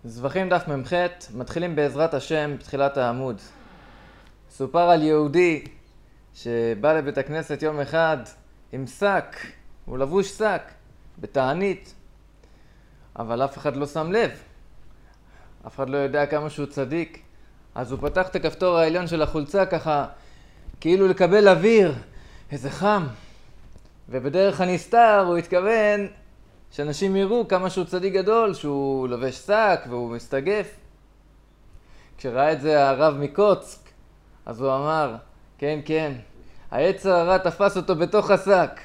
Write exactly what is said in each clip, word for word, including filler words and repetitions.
זבחים דף ממ"ח, מתחילים בעזרת השם בתחילת העמוד. סופר על יהודי שבא לבית הכנסת יום אחד עם שק, הוא לבוש שק, בתענית, אבל אף אחד לא שם לב, אף אחד לא יודע כמה שהוא צדיק. אז הוא פתח את הכפתור העליון של החולצה ככה, כאילו לקבל אוויר, איזה חם. ובדרך הנסתר הוא התכוון שאנשים יראו כמה שהוא צדיק גדול, שהוא לובש שק והוא מסתגף. כשראה את זה הרב מקוצק, אז הוא אמר, כן, כן, היצר הרע תפס אותו בתוך השק.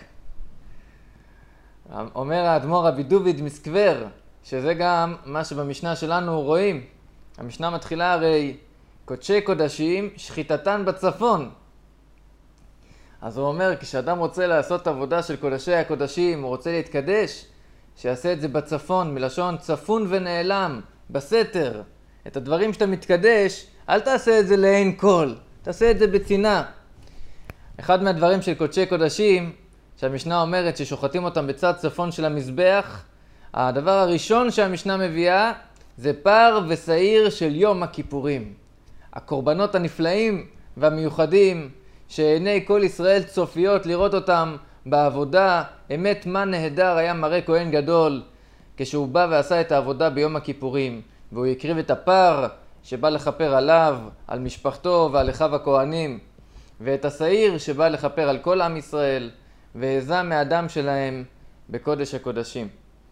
אומר האדמו"ר רבי דוד מסקבר, שזה גם מה שבמשנה שלנו רואים. המשנה מתחילה הרי קודשי קודשים, שחיטתן בצפון. אז הוא אומר, כשאדם רוצה לעשות עבודה של קודשי הקודשים, הוא רוצה להתקדש, שיעשה את זה בצפון, מלשון צפון ונעלם, בסתר. את הדברים שאתה מתקדש, אל תעשה את זה לעין כל, תעשה את זה בצינה. אחד מהדברים של קודשי קודשים, שהמשנה אומרת ששוחטים אותם בצד צפון של המזבח, הדבר הראשון שהמשנה מביאה זה פר ושעיר של יום הכיפורים. הקורבנות הנפלאים והמיוחדים שעיני כל ישראל צופיות לראות אותם בעבודה. אמת מה נהדר היה מראה כהן גדול כשהוא בא ועשה את העבודה ביום הכיפורים, והוא הקריב את הפר שבא לכפר עליו, על משפחתו ועל אחיו הכהנים, ואת השעיר שבא לכפר על כל עם ישראל, והזה מהדם שלהם בקודש הקודשים.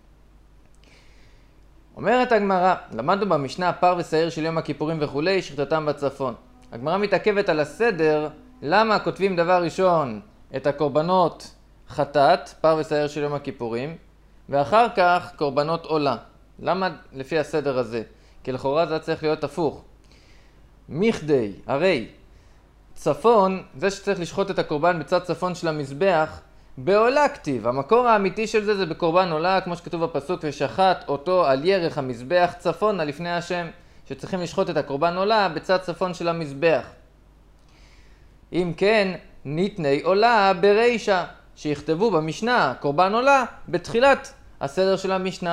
אומרת הגמרא, למדנו במשנה פר ושעיר של יום הכיפורים וכולי, שחיטתם בצפון. הגמרא מתעכבת על הסדר, למה כותבים דבר ראשון את הקורבנות חטאת, פר ושעיר של יום הכיפורים, ואחר כך קורבנות עולה. למה לפי הסדר הזה? כי לכאורה זה צריך להיות הפוך. מכדי, הרי צפון, זה שצריך לשחוט את הקורבן בצד צפון של המזבח, בעולה כתיב. המקור האמיתי של זה זה בקורבן עולה, כמו שכתוב בפסוק, ושחט אותו על ירך המזבח צפונה לפני השם, שצריכים לשחוט את הקורבן עולה בצד צפון של המזבח. אם כן, ניתני עולה ברישה, שיכתבו במשנה קורבן עולה בתחילת הסדר של המשנה.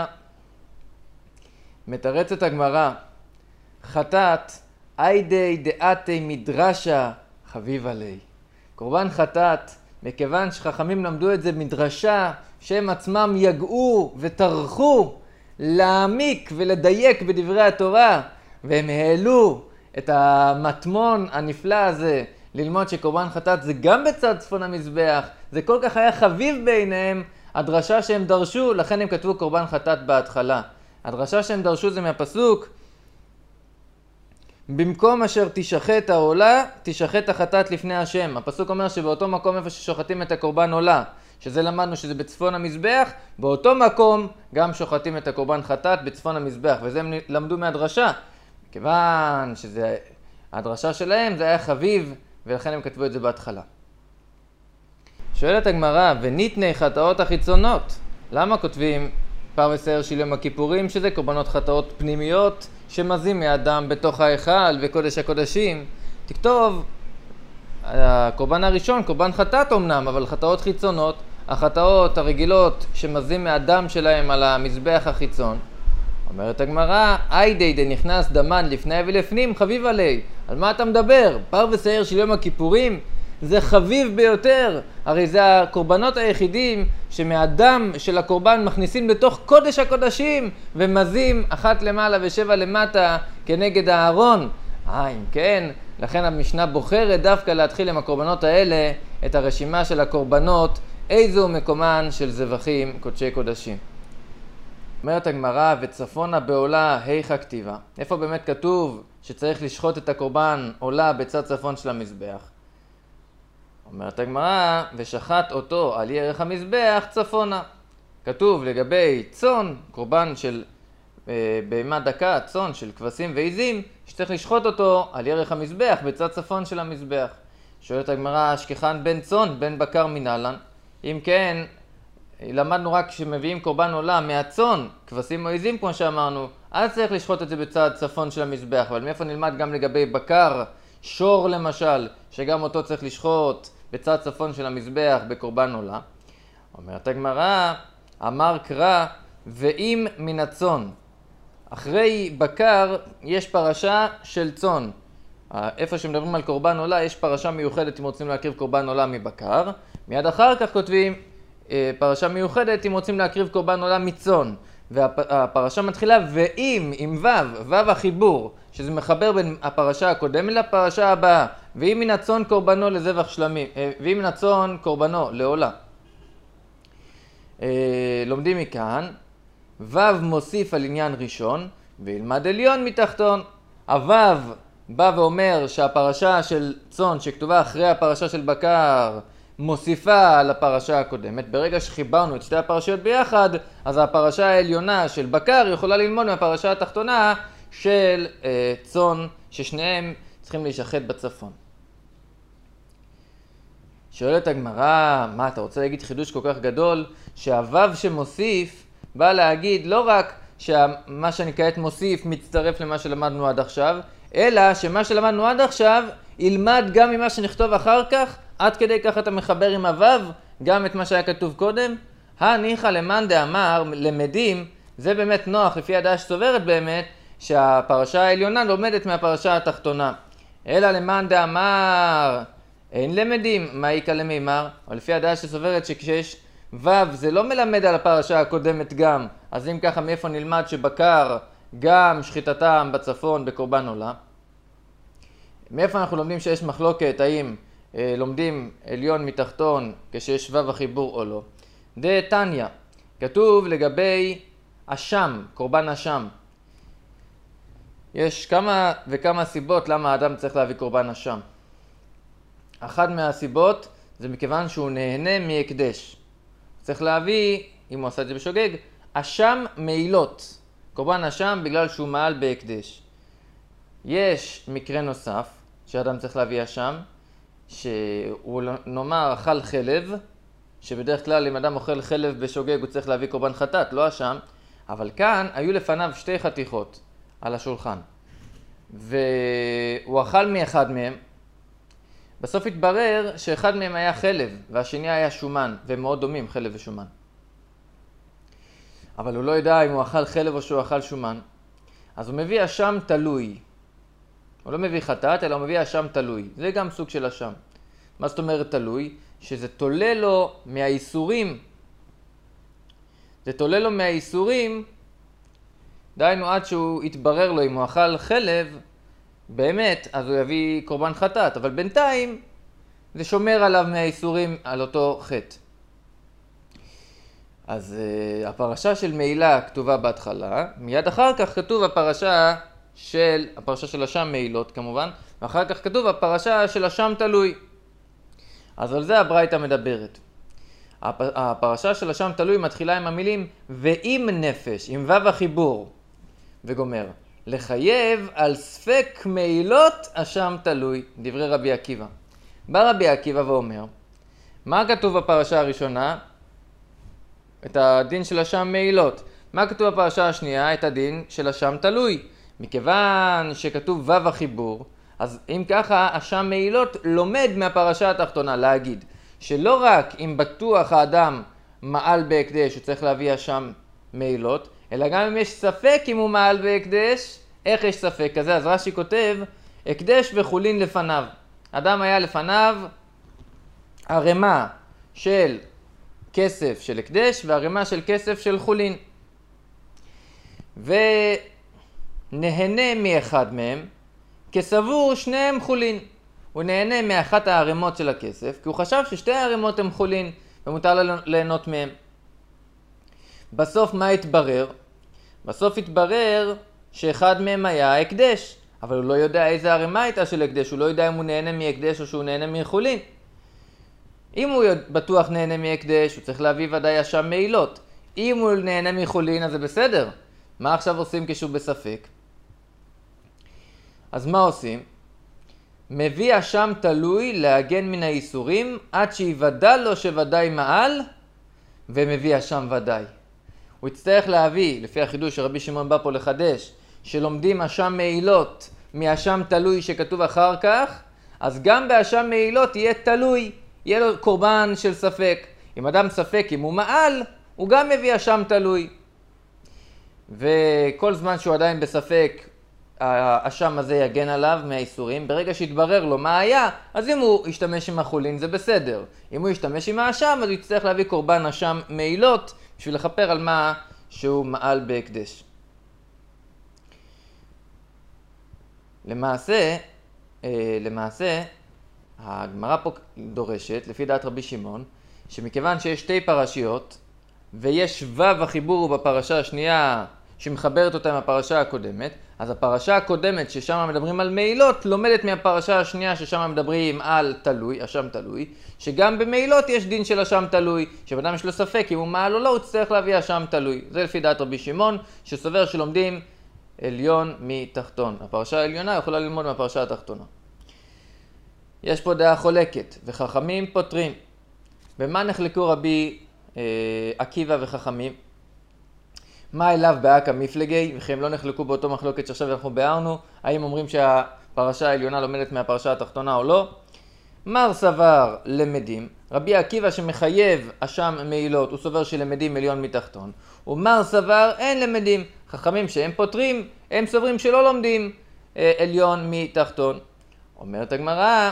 מתרצת הגמרא, חטאת איידי דעתי מדרשה חביב עלי. קורבן חטאת, מכיוון שחכמים למדו את זה מדרשה, שהם עצמם יגעו וטרחו להעמיק ולדייק בדברי התורה, והם העלו את המטמון הנפלא הזה ללמוד שקורבן חטאת זה גם בצד צפון המזבח. זה כל כך היה חביב בעיניהם הדרשה שהם דרשו, לכן הם כתבו קורבן חטאת בהתחלה. הדרשה שהם דרשו זה מהפסוק, במקום אשר תשחט העולה, תשחט החטאת לפני השם. הפסוק אומר שבאותו מקום איפה ששוחטים את הקורבן עולה, שזה למדנו שזה בצפון המזבח, באותו מקום גם שוחטים את הקורבן חטאת בצפון המזבח, וזה הם למדו מהדרשה. כיוון שזה, הדרשה שלהם זה היה חביב, ולכן הם כתבו את זה בהתחלה. שואלת הגמרא, וניתני חטאות החיצונות, למה כותבים פר ושעיר של יום הכיפורים, שזה קורבנות חטאות פנימיות שמזים מאדם בתוך ההיכל וקודש הקודשים? תכתוב, הקורבן הראשון, קורבן חטאת אמנם, אבל חטאות חיצונות, החטאות הרגילות שמזים מאדם שלהם על המזבח החיצון. אומרת הגמרא, איידי דנכנס דמן לפני ולפנים חביב עלי. על מה אתה מדבר? פר ושעיר של יום הכיפורים זה חביב ביותר. הרי זה הקורבנות היחידים שמהדם של הקורבן מכניסים לתוך קודש הקודשים ומזים אחת למעלה ושבע למטה כנגד הארון. אה, אם כן, לכן המשנה בוחרת דווקא להתחיל עם הקורבנות האלה את הרשימה של הקורבנות, איזו מקומן של זבחים קודשי קודשים. אומרת הגמרא, וצפונה בעולה היכא כתיבה. איפה באמת כתוב שצריך לשחוט את הקורבן עולה בצד צפון של המזבח? אומרת הגמרא, ושחט אותו על ירך המזבח צפונה. כתוב לגבי צאן, קורבן של אה, בהמה דקה, צאן של כבשים ועיזים, שצריך לשחוט אותו על ירך המזבח בצד צפון של המזבח. שואלת הגמרא, אשכחן בן צאן בן בקר מנהלן? אם כן, למדנו רק שמביאים קורבן עולה מהצאן, כבשים או עיזים כמו שאמרנו, אז צריך לשחוט את זה בצד צפון של המזבח. אבל מאיפה נלמד גם לגבי בקר, שור למשל, שגם אותו צריך לשחוט בצד צפון של המזבח בקורבן עולה? אומרת הגמרא, אמר קרא, ואם מן הצאן. אחרי בקר יש פרשה של צאן. איפה שמדברים על קורבן עולה יש פרשה מיוחדת אם רוצים להקריב קורבן עולה מבקר. מיד אחר כך כותבים פרשה מיוחדת אם רוצים להקריב קורבן עולה מצאן. והפרשה מתחילה ואם, עם וו, וו החיבור, שזה מחבר בין הפרשה הקודמת לפרשה הבאה. ואם מן הצאן קורבנו לזבח שלמים, ואם מן הצאן קורבנו לעולה. לומדים מכאן, וו מוסיף על עניין ראשון, וילמד עליון מתחתון. הוו בא ואומר שהפרשה של צאן שכתובה אחרי הפרשה של בקר, מוסיפה על הפרשה הקודמת. ברגע שחיברנו את שתי הפרשיות ביחד, אז הפרשה העליונה של בקר יכולה ללמוד מהפרשה התחתונה של אה, צאן, ששניהם צריכים להישחט בצפון. שואלת הגמרא, מה אתה רוצה להגיד חידוש כל כך גדול? שהוו שמוסיף בא להגיד לא רק שמה שאני כעת מוסיף מצטרף למה שלמדנו עד עכשיו, אלא שמה שלמדנו עד עכשיו ילמד גם ממה שנכתוב אחר כך, עד כדי כך אתה מחבר עם הוו גם את מה שהיה כתוב קודם. הניחא למאן דאמר למדים, זה באמת נוח לפי הדעה שסוברת באמת שהפרשה העליונה לומדת מהפרשה התחתונה. אלא למאן דאמר אין למדים, מה איקא למימר? אבל לפי הדעה שסוברת שכשיש וו זה לא מלמד על הפרשה הקודמת גם, אז אם ככה מאיפה נלמד שבקר גם שחיטתם בצפון בקורבן עולה? מאיפה אנחנו לומדים שיש מחלוקת האם אה, לומדים עליון מתחתון כשיש וו החיבור או לא? דתניא, כתוב לגבי אשם, קורבן אשם. יש כמה וכמה סיבות למה האדם צריך להביא קורבן אשם. אחת מהסיבות זה מכיוון שהוא נהנה מהקדש. צריך להביא, אם הוא עושה את זה בשוגג, אשם מעילות. קורבן אשם בגלל שהוא מעל בהקדש. יש מקרה נוסף שאדם צריך להביא אשם, שהוא נאמר אכל חלב, שבדרך כלל אם אדם אוכל חלב בשוגג הוא צריך להביא קורבן חטאת, לא אשם, אבל כאן היו לפניו שתי חתיכות על השולחן. והוא אכל מאחד מהם, בסוף התברר שאחד מהם היה חלב והשני היה שומן, והם מאוד דומים, חלב ושומן. אבל הוא לא ידע אם הוא אכל חלב או שהוא אכל שומן, אז הוא מביא אשם תלוי. הוא לא מביא חטאת, אלא הוא מביא אשם תלוי. זה גם סוג של אשם. מה זאת אומרת תלוי? שזה תולה לו מהאיסורים. זה תולה לו מהאיסורים, דהיינו עד שהוא יתברר לו אם הוא אכל חלב, באמת, אז הוא יביא קורבן חטאת, אבל בינתיים זה שומר עליו מהאיסורים על אותו חטא. אז uh, הפרשה של מעילה כתובה בהתחלה, מיד אחר כך כתוב הפרשה של, הפרשה של אשם מעילות כמובן, ואחר כך כתוב הפרשה של אשם תלוי. אז על זה הברייתא מדברת. הפ, הפרשה של אשם תלוי מתחילה עם המילים ואם נפש, עם וו החיבור, וגומר. לחייב על ספק מעילות אשם תלוי, דברי רבי עקיבא. בא רבי עקיבא ואומר, מה כתוב בפרשה הראשונה? את הדין של אשם מעילות. מה כתוב בפרשה השנייה? את הדין של אשם תלוי. מכיוון שכתוב וו החיבור, אז אם ככה אשם מעילות לומד מהפרשה התחתונה להגיד, שלא רק אם בטוח האדם מעל בהקדש הוא צריך להביא אשם מעילות, אלא גם אם יש ספק אם הוא מעל בהקדש, איך יש ספק כזה? אז רש"י כותב, הקדש וחולין לפניו. אדם היה לפניו ערימה של כסף של הקדש וערימה של כסף של חולין. ונהנה מאחד מהם, כסבור שניהם חולין. הוא נהנה מאחת הערימות של הכסף, כי הוא חשב ששתי הערימות הם חולין, ומותר ליהנות מהם. בסוף מה התברר? בסוף התברר שאחד מהם היה הקדש, אבל הוא לא יודע איזה ערימה הייתה של הקדש, הוא לא יודע אם הוא נהנה מהקדש או שהוא נהנה מחולין. אם הוא בטוח נהנה מהקדש, הוא צריך להביא ודאי אשם מעילות. אם הוא נהנה מחולין, אז זה בסדר. מה עכשיו עושים כשהוא בספק? אז מה עושים? מביא אשם תלוי להגן מן האיסורים, עד שיוודא לו שוודאי מעל, ומביא אשם ודאי. הוא יצטרך להביא, לפי החידוש שרבי שמעון בא פה לחדש, שלומדים אשם מעילות מאשם תלוי שכתוב אחר כך, אז גם באשם מעילות יהיה תלוי, יהיה לו קורבן של ספק. אם אדם ספק אם הוא מעל, הוא גם מביא אשם תלוי. וכל זמן שהוא עדיין בספק, האשם הזה יגן עליו מהאיסורים. ברגע שיתברר לו מה היה, אז אם הוא ישתמש עם החולין זה בסדר. אם הוא ישתמש עם האשם, אז הוא יצטרך להביא קורבן אשם מעילות בשביל לכפר על מה שהוא מעל בהקדש. למעשה, למעשה, הגמרא פה דורשת, לפי דעת רבי שמעון, שמכיוון שיש שתי פרשיות, ויש ו' החיבור הוא בפרשה השנייה שמחברת אותה עם הפרשה הקודמת, אז הפרשה הקודמת ששם מדברים על מעילות, לומדת מהפרשה השנייה ששם מדברים על תלוי, אשם תלוי, שגם במעילות יש דין של אשם תלוי, שבאדם יש לו ספק אם הוא מעל או לא, הוא צריך להביא אשם תלוי. זה לפי דעת רבי שמעון, שסובר שלומדים עליון מתחתון. הפרשה העליונה יכולה ללמוד מהפרשה התחתונה. יש פה דעה חולקת, וחכמים פותרים. במה נחלקו רבי אה, עקיבא וחכמים? מה אליו באקא מפלגי, וכי הם לא נחלקו באותו מחלוקת שעכשיו אנחנו ביארנו, האם אומרים שהפרשה העליונה לומדת מהפרשה התחתונה או לא? מר סבר למדים, רבי עקיבא שמחייב אשם מעילות, הוא סובר שלמדים עליון מתחתון, ומר סבר אין למדים, חכמים שהם פותרים, הם סוברים שלא לומדים אה, עליון מתחתון. אומרת הגמרא,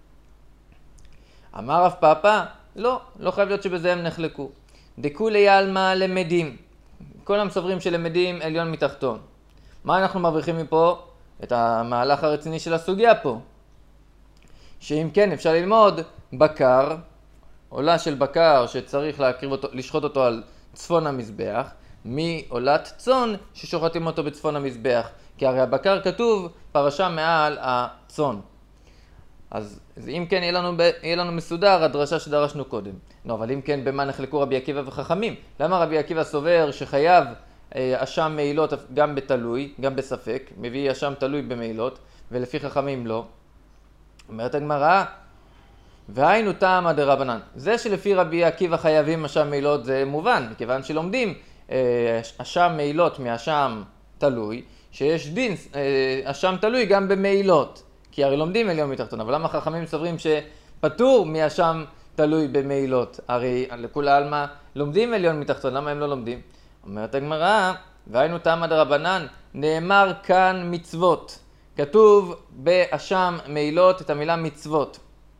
אמר רב פאפא, לא, לא חייב להיות שבזה הם נחלקו. דכולי עלמא למדים, כולם סוברים שלמדים עליון מתחתון. מה אנחנו מרוויחים מפה? את המהלך הרציני של הסוגיה פה. שאם כן אפשר ללמוד בקר, עולה של בקר שצריך להקריב אותו, לשחוט אותו על צפון המזבח, מעולת צאן ששוחטים אותו בצפון המזבח. כי הרי הבקר כתוב פרשה מעל הצאן. אז אם כן יהיה לנו, יהיה לנו מסודר הדרשה שדרשנו קודם. לא, אבל אם כן במה נחלקו רבי עקיבא וחכמים? למה רבי עקיבא סובר שחייב אה, אשם מעילות גם בתלוי, גם בספק, מביא אשם תלוי במעילות, ולפי חכמים לא? אומרת הגמרא, והיינו טעמא דרבנן. זה שלפי רבי עקיבא חייבים אשם מעילות זה מובן, מכיוון שלומדים אה, אשם מעילות מאשם תלוי, שיש דין אה, אשם תלוי גם במעילות. כי הרי לומדים עליון מתחתון, אבל למה חכמים סוברים שפטור מאשם תלוי במעילות? הרי לכולי עלמא לומדים עליון מתחתון, למה הם לא לומדים? אומרת הגמרא, והיינו טעמא דרבנן, נאמר כאן מצוות. כתוב באשם מעילות את המילה מצוות.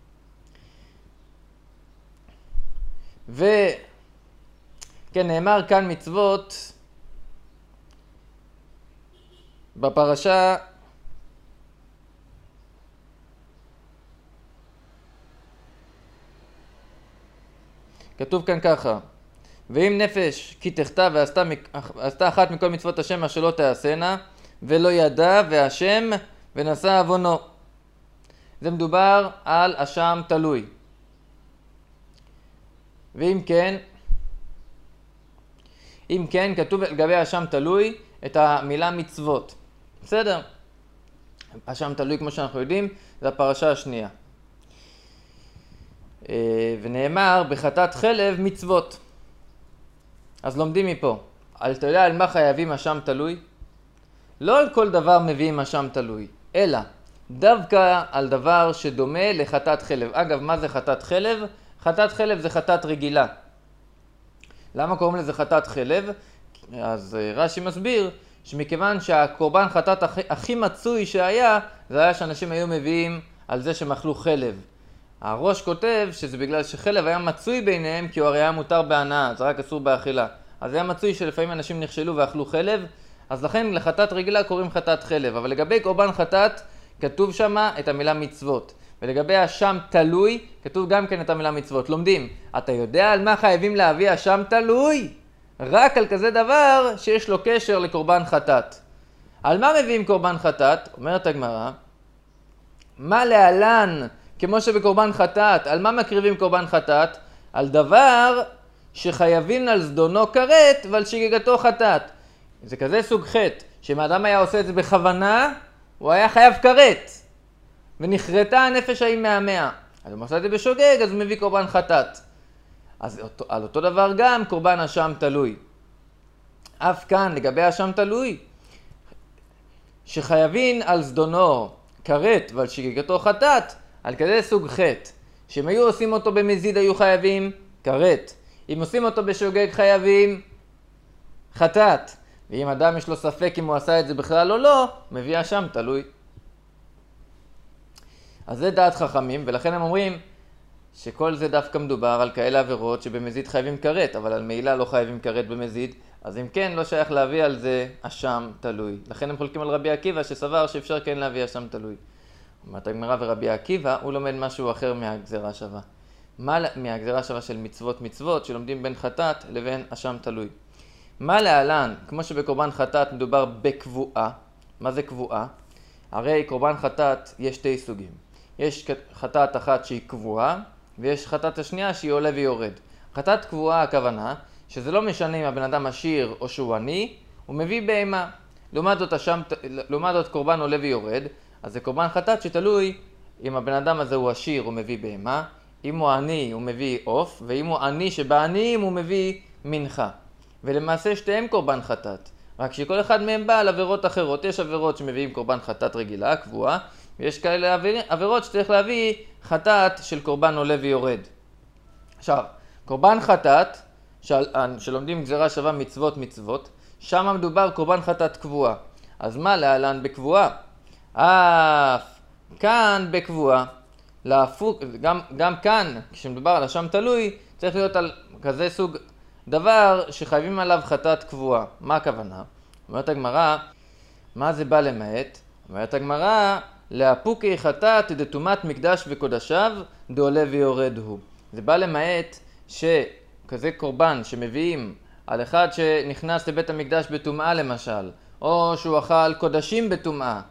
וכן, נאמר כאן מצוות בפרשה כתוב כאן ככה, ואם נפש כי תחטא ועשתה, ועשתה אחת מכל מצוות השם אשר לא תעשנה, ולא ידע והשם ונשא עוונו. זה מדובר על אשם תלוי. ואם כן, אם כן כתוב לגבי אשם תלוי את המילה מצוות. בסדר? אשם תלוי כמו שאנחנו יודעים, זה הפרשה השנייה. ונאמר בחטאת חלב מצוות. אז לומדים מפה. אתה יודע על מה חייבים אשם תלוי? לא על כל דבר מביאים אשם תלוי, אלא דווקא על דבר שדומה לחטאת חלב. אגב, מה זה חטאת חלב? חטאת חלב זה חטאת רגילה. למה קוראים לזה חטאת חלב? אז רש"י מסביר שמכיוון שהקורבן חטאת הכי, הכי מצוי שהיה, זה היה שאנשים היו מביאים על זה שמאכלו חלב. הראש כותב שזה בגלל שחלב היה מצוי ביניהם, כי הוא הרי היה מותר בהנאה, זה רק אסור באכילה. אז היה מצוי שלפעמים אנשים נכשלו ואכלו חלב, אז לכן לחטאת רגילה קוראים חטאת חלב. אבל לגבי קורבן חטאת, כתוב שם את המילה מצוות. ולגבי אשם תלוי, כתוב גם כן את המילה מצוות. לומדים, אתה יודע על מה חייבים להביא אשם תלוי? רק על כזה דבר שיש לו קשר לקורבן חטאת. על מה מביאים קורבן חטאת? אומרת הגמרא, מה להלן, כמו שבקורבן חטאת, על מה מקריבים קורבן חטאת? על דבר שחייבים על זדונו כרת ועל שגיגתו חטאת. זה כזה סוג חטא, שאם האדם היה עושה את זה בכוונה, הוא היה חייב כרת. ונחרטה הנפש ההיא מהמאה. אז אם עושה את זה בשוגג, אז הוא מביא קורבן חטאת. אז אותו, על אותו דבר גם קורבן אשם תלוי. אף כאן לגבי אשם תלוי, שחייבים על זדונו כרת ועל שגיגתו חטאת, על כזה סוג חטא, שאם היו עושים אותו במזיד היו חייבים כרת. אם עושים אותו בשוגג חייבים חטאת. ואם אדם יש לו ספק אם הוא עשה את זה בכלל או לא, מביא אשם תלוי. אז זה דעת חכמים, ולכן הם אומרים שכל זה דווקא מדובר על כאלה עבירות שבמזיד חייבים כרת, אבל על מעילה לא חייבים כרת במזיד, אז אם כן לא שייך להביא על זה אשם תלוי. לכן הם חולקים על רבי עקיבא שסבר שאפשר כן להביא אשם תלוי. אומרת הגמרא, ורבי עקיבא הוא לומד משהו אחר מהגזרה שווה. מה מהגזרה שווה של מצוות מצוות שלומדים בין חטאת לבין אשם תלוי? מה להלן, כמו שבקורבן חטאת מדובר בקבועה, מה זה קבועה? הרי קורבן חטאת יש שתי סוגים. יש חטאת אחת שהיא קבועה, ויש חטאת השנייה שהיא עולה ויורד. חטאת קבועה הכוונה, שזה לא משנה אם הבן אדם עשיר או שהוא עני, הוא מביא בהמה. לעומת זאת, השם, לעומת זאת קורבן עולה ויורד, אז זה קורבן חטאת שתלוי אם הבן אדם הזה הוא עשיר הוא מביא בהמה, אם הוא עני הוא מביא עוף, ואם הוא עני שבעניים הוא מביא מנחה. ולמעשה שתיהם קורבן חטאת, רק שכל אחד מהם בא על עבירות אחרות. יש עבירות שמביאים קורבן חטאת רגילה, קבועה, ויש כאלה עבירות שצריך להביא חטאת של קורבן עולה ויורד. עכשיו, קורבן חטאת, של, שלומדים גזרה שווה מצוות מצוות, שם מדובר קורבן חטאת קבועה. אז מה להלן בקבועה? אף כאן בקבועה. להפוק, גם, גם כאן, כשמדובר על אשם תלוי, צריך להיות על כזה סוג דבר שחייבים עליו חטאת קבועה. מה הכוונה? אומרת הגמרא, מה זה בא למעט? אומרת הגמרא, להפוקי חטאת דתומת מקדש וקודשיו דעולה ויורד הוא. זה בא למעט שכזה קורבן שמביאים על אחד שנכנס לבית המקדש בטומאה למשל, או שהוא אכל קודשים בטומאה,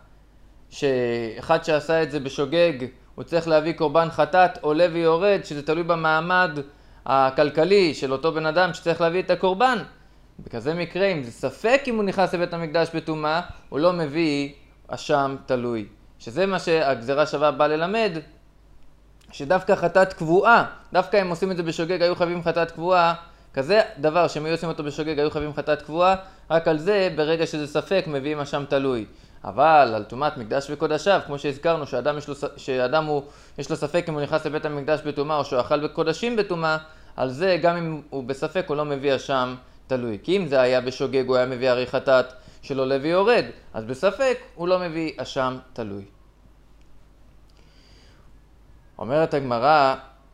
שאחד שעשה את זה בשוגג הוא צריך להביא קורבן חטאת עולה ויורד, שזה תלוי במעמד הכלכלי של אותו בן אדם שצריך להביא את הקורבן. בכזה מקרה, אם זה ספק אם הוא נכנס לבית המקדש בטומאה, הוא לא מביא אשם תלוי. שזה מה שהגזרה שווה באה ללמד, שדווקא חטאת קבועה, דווקא אם עושים את זה בשוגג היו חייבים חטאת קבועה, כזה דבר שהם היו עושים אותו בשוגג היו חייבים חטאת קבועה, רק על זה ברגע שזה ספק מביאים אשם תלוי. אבל על טומאת מקדש וקודשיו, כמו שהזכרנו שאדם יש לו, שאדם הוא, יש לו ספק אם הוא נכנס לבית המקדש בטומאה או שהוא אכל בקודשים בטומאה, על זה גם אם הוא בספק הוא לא מביא אשם תלוי. כי אם זה היה בשוגג הוא היה מביא הרי חטאת של עולה ויורד, אז בספק הוא לא מביא אשם תלוי. אומרת הגמרא,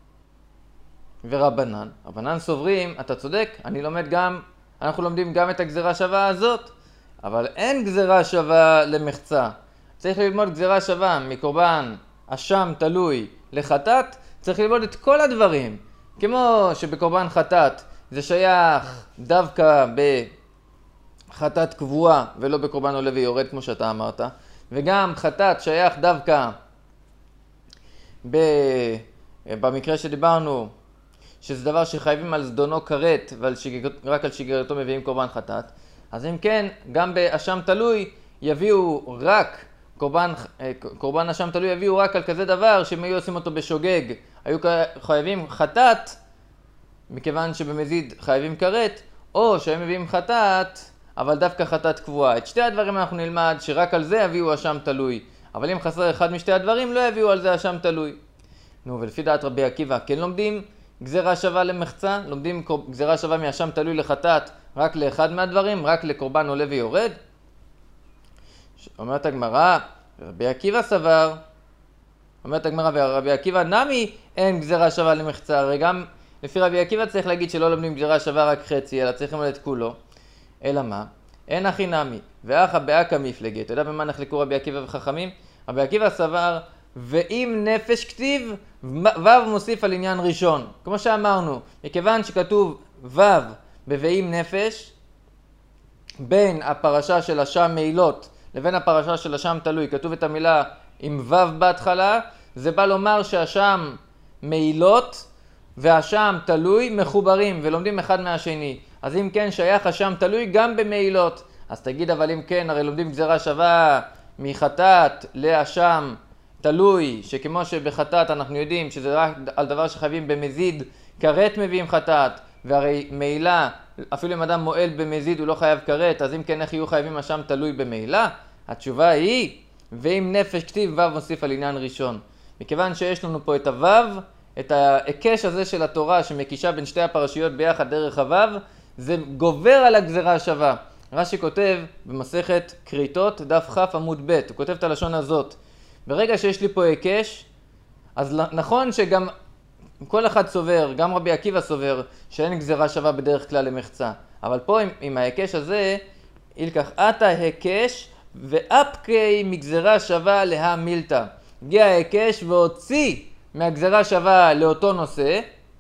ורבנן, רבנן סוברים, אתה צודק, אני לומד גם, אנחנו לומדים גם את הגזרה שווה הזאת, אבל אין גזרה שווה למחצה. צריך ללמוד גזרה שווה מקורבן אשם תלוי לחטאת, צריך ללמוד את כל הדברים. כמו שבקורבן חטאת זה שייך דווקא בחטאת קבועה ולא בקורבן עולה ויורד כמו שאתה אמרת, וגם חטאת שייך דווקא ב... במקרה שדיברנו, שזה דבר שחייבים על זדונו כרת ורק על שגרתו מביאים קורבן חטאת. אז אם כן, גם באשם תלוי יביאו רק, קורבן, קורבן אשם תלוי יביאו רק על כזה דבר שהם היו עושים אותו בשוגג. היו חייבים חטאת, מכיוון שבמזיד חייבים כרת, או שהם מביאים חטאת, אבל דווקא חטאת קבועה. את שתי הדברים אנחנו נלמד שרק על זה יביאו אשם תלוי. אבל אם חסר אחד משתי הדברים, לא יביאו על זה אשם תלוי. נו, ולפי דעת רבי עקיבא, כן לומדים גזרה שווה למחצה? לומדים גזרה שווה מאשם תלוי לחטאת רק לאחד מהדברים? רק לקורבן עולה ויורד? אומרת הגמרא, רבי עקיבא סבר, אומרת הגמרא, ורבי עקיבא נמי אין גזרה שווה למחצה. הרי גם לפי רבי עקיבא צריך להגיד שלא לומדים גזרה שווה רק חצי, אלא צריכים ללמוד את כולו. אלא מה? אין הכי נמי, ואחא באקא מפלגי. אתה יודע במה נחלקו רבי עקיבא וחכמים? רבי עקיבא סבר, ואם נפש כתיב, וו מוסיף על עניין ראשון. כמו שאמרנו, מכיוון שכתוב וו ב"ואם נפש", בין הפרשה של אשם מעילות לבין הפרשה של אשם תלוי, כתוב את המילה עם וו בהתחלה, זה בא לומר שאשם מעילות והאשם תלוי מחוברים ולומדים אחד מהשני. אז אם כן שייך אשם תלוי גם במעילות. אז תגיד, אבל אם כן, הרי לומדים גזרה שווה מחטאת לאשם תלוי, שכמו שבחטאת אנחנו יודעים שזה רק על דבר שחייבים במזיד, כרת מביאים חטאת, והרי מעילה, אפילו אם אדם מועל במזיד הוא לא חייב כרת, אז אם כן איך יהיו חייבים אשם תלוי במעילה? התשובה היא, ואם נפש כתיב וו מוסיף על עניין ראשון. מכיוון שיש לנו פה את הוו, את ההיקש הזה של התורה שמקישה בין שתי הפרשיות ביחד דרך הוו, זה גובר על הגזרה השווה. רש"י כותב במסכת כריתות, דף כ' עמוד ב', הוא כותב את הלשון הזאת. ברגע שיש לי פה היקש, אז נכון שגם כל אחד סובר, גם רבי עקיבא סובר, שאין גזירה שווה בדרך כלל למחצה. אבל פה עם, עם ההיקש הזה, ילקח עתה היקש ואפקי מגזירה שווה לה מילתא. הגיע ההיקש והוציא מהגזירה שווה לאותו נושא,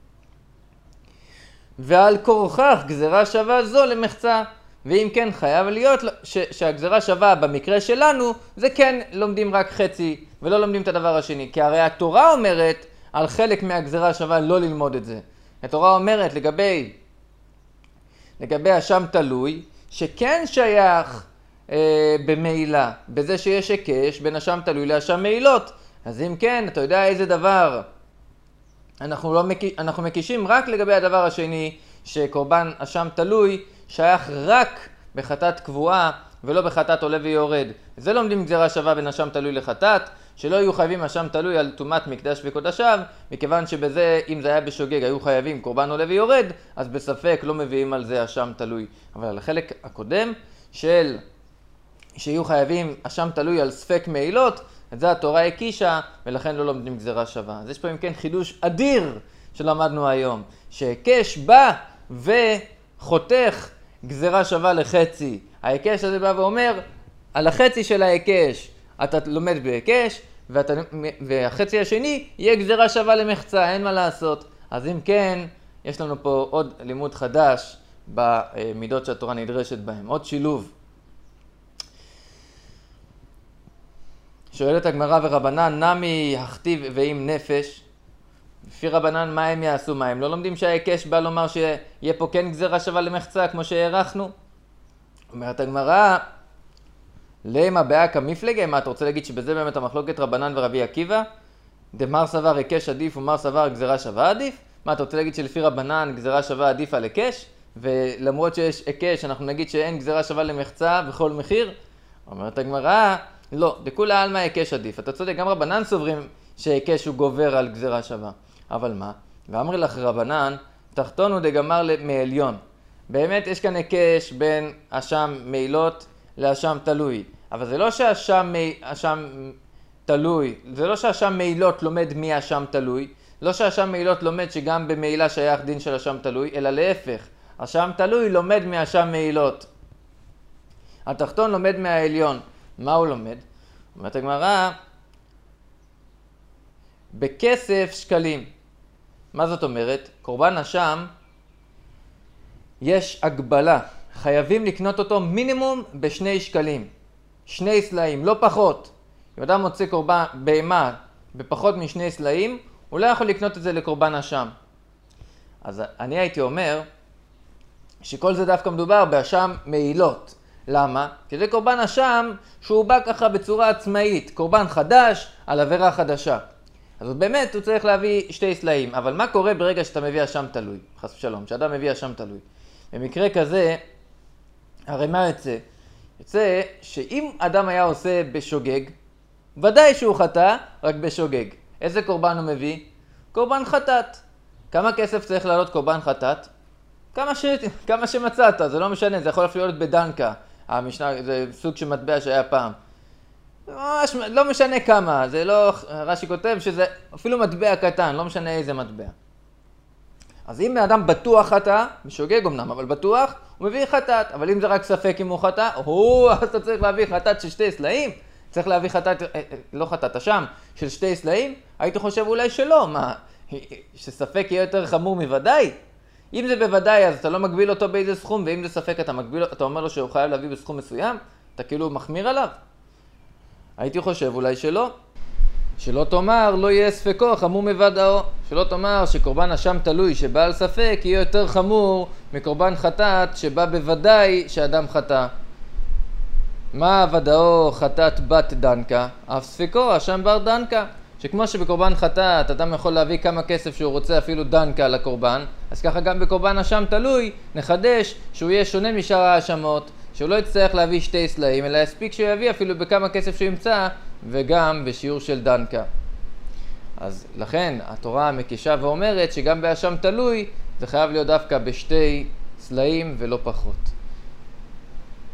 ועל כורכך גזירה שווה זו למחצה. ואם כן חייב להיות ש, שהגזירה שווה במקרה שלנו, זה כן לומדים רק חצי ולא לומדים את הדבר השני. כי הרי התורה אומרת על חלק מהגזירה שווה לא ללמוד את זה. התורה אומרת לגבי, לגבי השם תלוי, שכן שייך אה, במעילה, בזה שיש היקש בין השם תלוי להשם מעילות. אז אם כן, אתה יודע איזה דבר אנחנו, לא מק... אנחנו מקישים רק לגבי הדבר השני, שקורבן השם תלוי שייך רק בחטאת קבועה ולא בחטאת עולה ויורד. זה לומדים גזירה שווה בין השם תלוי לחטאת, שלא יהיו חייבים השם תלוי על טומאת מקדש וקודשיו, מכיוון שבזה, אם זה היה בשוגג, היו חייבים קורבן עולה ויורד, אז בספק לא מביאים על זה השם תלוי. אבל על החלק הקודם של שיהיו חייבים השם תלוי על ספק מעילות, את זה התורה הקישה, ולכן לא לומדים גזירה שווה. אז יש פה אם כן חידוש אדיר שלמדנו היום, שהיקש בא וחותך גזירה שווה לחצי. ההיקש הזה בא ואומר, על החצי של ההיקש אתה לומד בהיקש, ואתה, והחצי השני יהיה גזירה שווה למחצה, אין מה לעשות. אז אם כן, יש לנו פה עוד לימוד חדש במידות שהתורה נדרשת בהם, עוד שילוב. שואלת הגמרא ורבנן, נמי הכתיב ואם נפש? לפי רבנן, מה הם יעשו? מה הם לא לומדים שההיקש בא לומר שיהיה פה כן גזירה שווה למחצה, כמו שהערכנו? אומרת הגמרא, למה באקא מפלגה? מה אתה רוצה להגיד שבזה באמת המחלוקת רבנן ורבי עקיבא? דמר סבר היקש עדיף ומר סבר גזירה שווה עדיף? מה אתה רוצה להגיד שלפי רבנן גזירה שווה עדיף על היקש? ולמרות שיש היקש אנחנו נגיד שאין גזירה שווה למחצה בכל מחיר? אומרת הגמרא, לא, דכולי עלמא היקש עדיף. אתה צודק, גם רבנן סוברים שהיקש הוא גובר על גזירה שווה. אבל מה? ואמרי לך רבנן, תחתונו דגמר מעליון. באמת יש כאן היקש בין השם מעילות להשם תלוי. אבל זה לא שהשם השם תלוי, זה לא שהשם מעילות לומד מי השם תלוי, לא שהשם מעילות לומד שגם במעילה שייך דין של השם תלוי, אלא להפך. השם תלוי לומד מהשם מעילות. התחתון לומד מהעליון. מה הוא לומד? אומרת הגמרא, בכסף שקלים. מה זאת אומרת? קורבן השם יש הגבלה. חייבים לקנות אותו מינימום בשני שקלים. שני סלעים, לא פחות. אם אדם מוצא קורבן בהמה בפחות משני סלעים, הוא לא יכול לקנות את זה לקורבן השם. אז אני הייתי אומר שכל זה דווקא מדובר באשם מעילות. למה? כי זה קורבן השם שהוא בא ככה בצורה עצמאית, קורבן חדש על עבירה חדשה. אז באמת הוא צריך להביא שתי סלעים, אבל מה קורה ברגע שאתה מביא השם תלוי? חס ושלום, שאדם מביא השם תלוי. במקרה כזה, הרי מה יוצא? יוצא שאם אדם היה עושה בשוגג, ודאי שהוא חטא, רק בשוגג. איזה קורבן הוא מביא? קורבן חטאת. כמה כסף צריך לעלות קורבן חטאת? כמה, ש... כמה שמצאת, זה לא משנה, זה יכול אפילו להיות בדנקה. המשנה, זה סוג של מטבע שהיה פעם. ממש, לא משנה כמה, זה לא, רש"י כותב שזה אפילו מטבע קטן, לא משנה איזה מטבע. אז אם האדם בטוח חטא, משוגג אמנם, אבל בטוח, הוא מביא חטאת. אבל אם זה רק ספק אם הוא חטא, הוא, אז אתה צריך להביא חטאת של שתי סלעים, צריך להביא חטאת, לא חטאת, השם, של שתי סלעים, הייתי חושב אולי שלא, מה, שספק יהיה יותר חמור מוודאי? אם זה בוודאי, אז אתה לא מגביל אותו באיזה סכום, ואם זה ספק אתה מגביל, אתה אומר לו שהוא חייב להביא בסכום מסוים, אתה כאילו מחמיר עליו. הייתי חושב אולי שלא. שלא תאמר לא יהיה ספקו חמור מוודאו. שלא תאמר שקורבן השם תלוי שבא על ספק יהיה יותר חמור מקורבן חטאת שבא בוודאי שאדם חטא. מה ודאו חטאת בת דנקה? אף ספקו השם בר דנקה. שכמו שבקורבן חטאת אדם יכול להביא כמה כסף שהוא רוצה אפילו דנקה לקורבן, אז ככה גם בקורבן השם תלוי נחדש שהוא יהיה שונה משאר האשמות, שהוא לא יצטרך להביא שתי סלעים, אלא יספיק שהוא יביא אפילו בכמה כסף שהוא ימצא, וגם בשיעור של דנקה. אז לכן התורה מקישה ואומרת שגם באשם תלוי זה חייב להיות דווקא בשתי סלעים ולא פחות.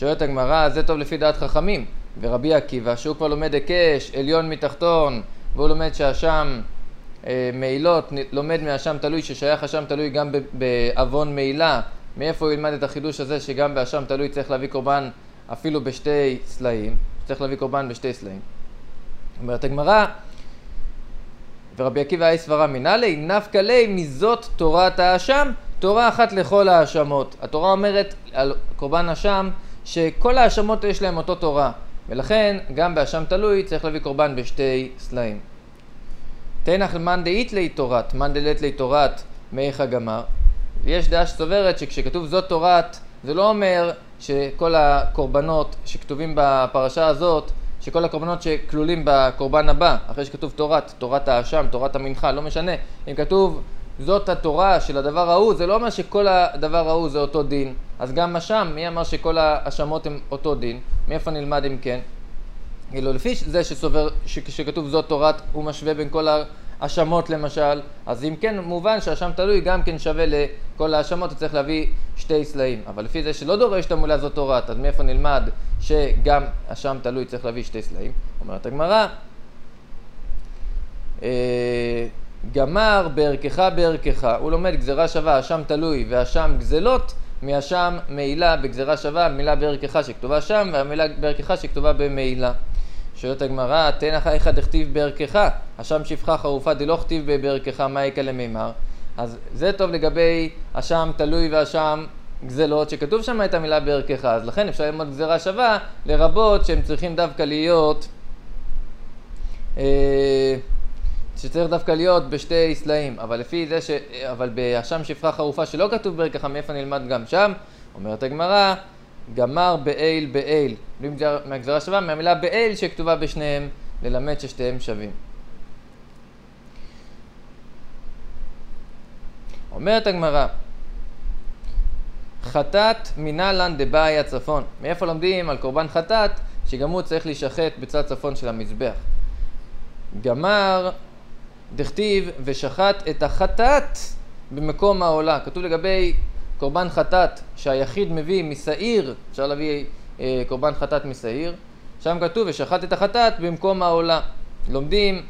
שואלת הגמרא, זה טוב לפי דעת חכמים. ורבי עקיבא, שהוא כבר לומד היקש, עליון מתחתון, והוא לומד שהאשם אה, מעילות, לומד מהאשם תלוי, ששייך האשם תלוי גם באבון מעילה. מאיפה הוא ילמד את החידוש הזה שגם באשם תלוי צריך להביא קורבן אפילו בשתי סלעים, צריך להביא קורבן בשתי סלעים. אומרת הגמרא, ורבי עקיבא אי סברה מנהלי, נפקא ליה מזאת תורת האשם, תורה אחת לכל האשמות. התורה אומרת על קורבן אשם שכל האשמות יש להם אותו תורה, ולכן גם באשם תלוי צריך להביא קורבן בשתי סלעים. תנח מאן דאית ליה תורת, מאן דלית ליה תורת מאיך גמר. יש דעה שסוברת שכשכתוב זאת תורת, זה לא אומר שכל הקורבנות שכתובים בפרשה הזאת, שכל הקורבנות שכלולים בקורבן הבא, אחרי שכתוב תורת, תורת האשם, תורת המנחה, לא משנה. אם כתוב זאת התורה של הדבר ההוא, זה לא אומר שכל הדבר ההוא זה אותו דין. אז גם אשם, מי אמר שכל האשמות הם אותו דין? מאיפה נלמד אם כן? כאילו לפי זה שסובר, שכשכתוב זאת תורת, הוא משווה בין כל האשמות למשל, אז אם כן מובן שהאשם תלוי גם כן שווה לכל האשמות, צריך להביא שתי סלעים. אבל לפי זה שלא דורש את המולה זאת תורת, אז מאיפה נלמד שגם אשם תלוי צריך להביא שתי סלעים? אומרת הגמרא, גמר בערכך בערכך, הוא לומד גזרה שווה, אשם תלוי ואשם גזלות, מאשם מעילה בגזרה שווה, מילה בערכך שכתובה שם, והמילה בערכך שכתובה במעילה. שואלת הגמרא, תנח איכא דכתיב בערכך, אשם שפחה חרופה דלא כתיב בערכך, מה איכא למימר? אז זה טוב לגבי אשם תלוי ואשם גזלות, שכתוב שם את המילה בערכך, אז לכן אפשר ללמוד גזרה שווה, לרבות שהם צריכים דווקא להיות, אה, שצריך דווקא להיות בשתי סלעים, אבל לפי זה ש... אבל באשם שפחה חרופה שלא כתוב בערכך, מאיפה נלמד גם שם? אומרת הגמרא, גמר באיל באיל, מהגזרה שווה, מהמילה באיל שכתובה בשניהם, ללמד ששתיהם שווים. אומרת הגמרא, חטאת מנהלן דבאי הצפון. מאיפה לומדים על קורבן חטאת שגם הוא צריך להישחט בצד צפון של המזבח? גמר דכתיב ושחט את החטאת במקום העולה. כתוב לגבי קורבן חטאת שהיחיד מביא מסעיר, אפשר להביא אה, קורבן חטאת מסעיר, שם כתוב ושחט את החטאת במקום העולה. לומדים